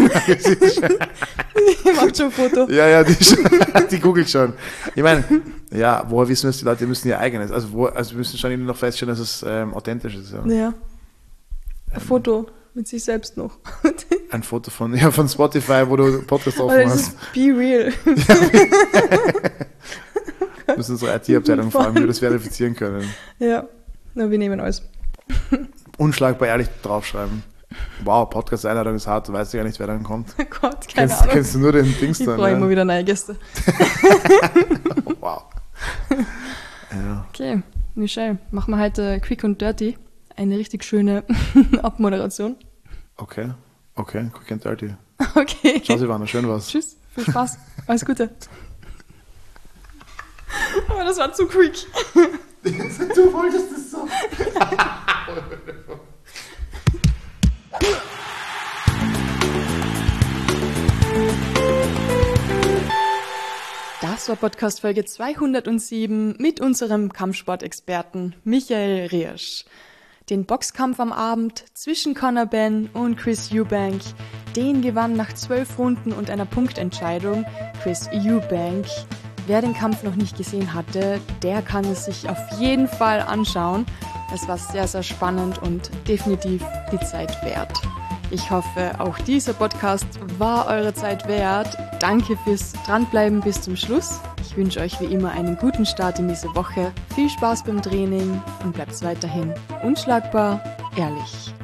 Die macht schon ein Foto. Ja, die googelt schon. Ich meine, ja, woher wissen wir es, die Leute müssen ihr eigenes, also wir müssen schon irgendwie noch feststellen, dass es authentisch ist. Ja. Ein Foto mit sich selbst noch. Ein Foto von Spotify, wo du Podcast offen das hast. Ist be real. Wir müssen unsere IT-Abteilung fragen, wie wir das verifizieren können. Ja, wir nehmen alles. Unschlagbar ehrlich draufschreiben. Wow, Podcast-Einladung ist hart, du weißt ja gar nicht, wer dann kommt. Oh Gott, keine Ahnung. Kennst du nur den Dings ich dann? Ich brauche immer wieder neue Gäste. Wow. Ja. Okay, Michelle, machen wir heute Quick und Dirty. Eine richtig schöne Abmoderation. Okay, Quick and Dirty. Okay. Ciao, Silvana, schön was. Tschüss, viel Spaß, alles Gute. Aber das war zu quick. Du wolltest es so. Das war Podcast Folge 207 mit unserem Kampfsportexperten Michael Riersch. Den Boxkampf am Abend zwischen Conor Benn und Chris Eubank, den gewann nach 12 Runden und einer Punktentscheidung Chris Eubank. Wer den Kampf noch nicht gesehen hatte, der kann es sich auf jeden Fall anschauen. Es war sehr, sehr spannend und definitiv die Zeit wert. Ich hoffe, auch dieser Podcast war eure Zeit wert. Danke fürs Dranbleiben bis zum Schluss. Ich wünsche euch wie immer einen guten Start in diese Woche. Viel Spaß beim Training und bleibt weiterhin unschlagbar ehrlich.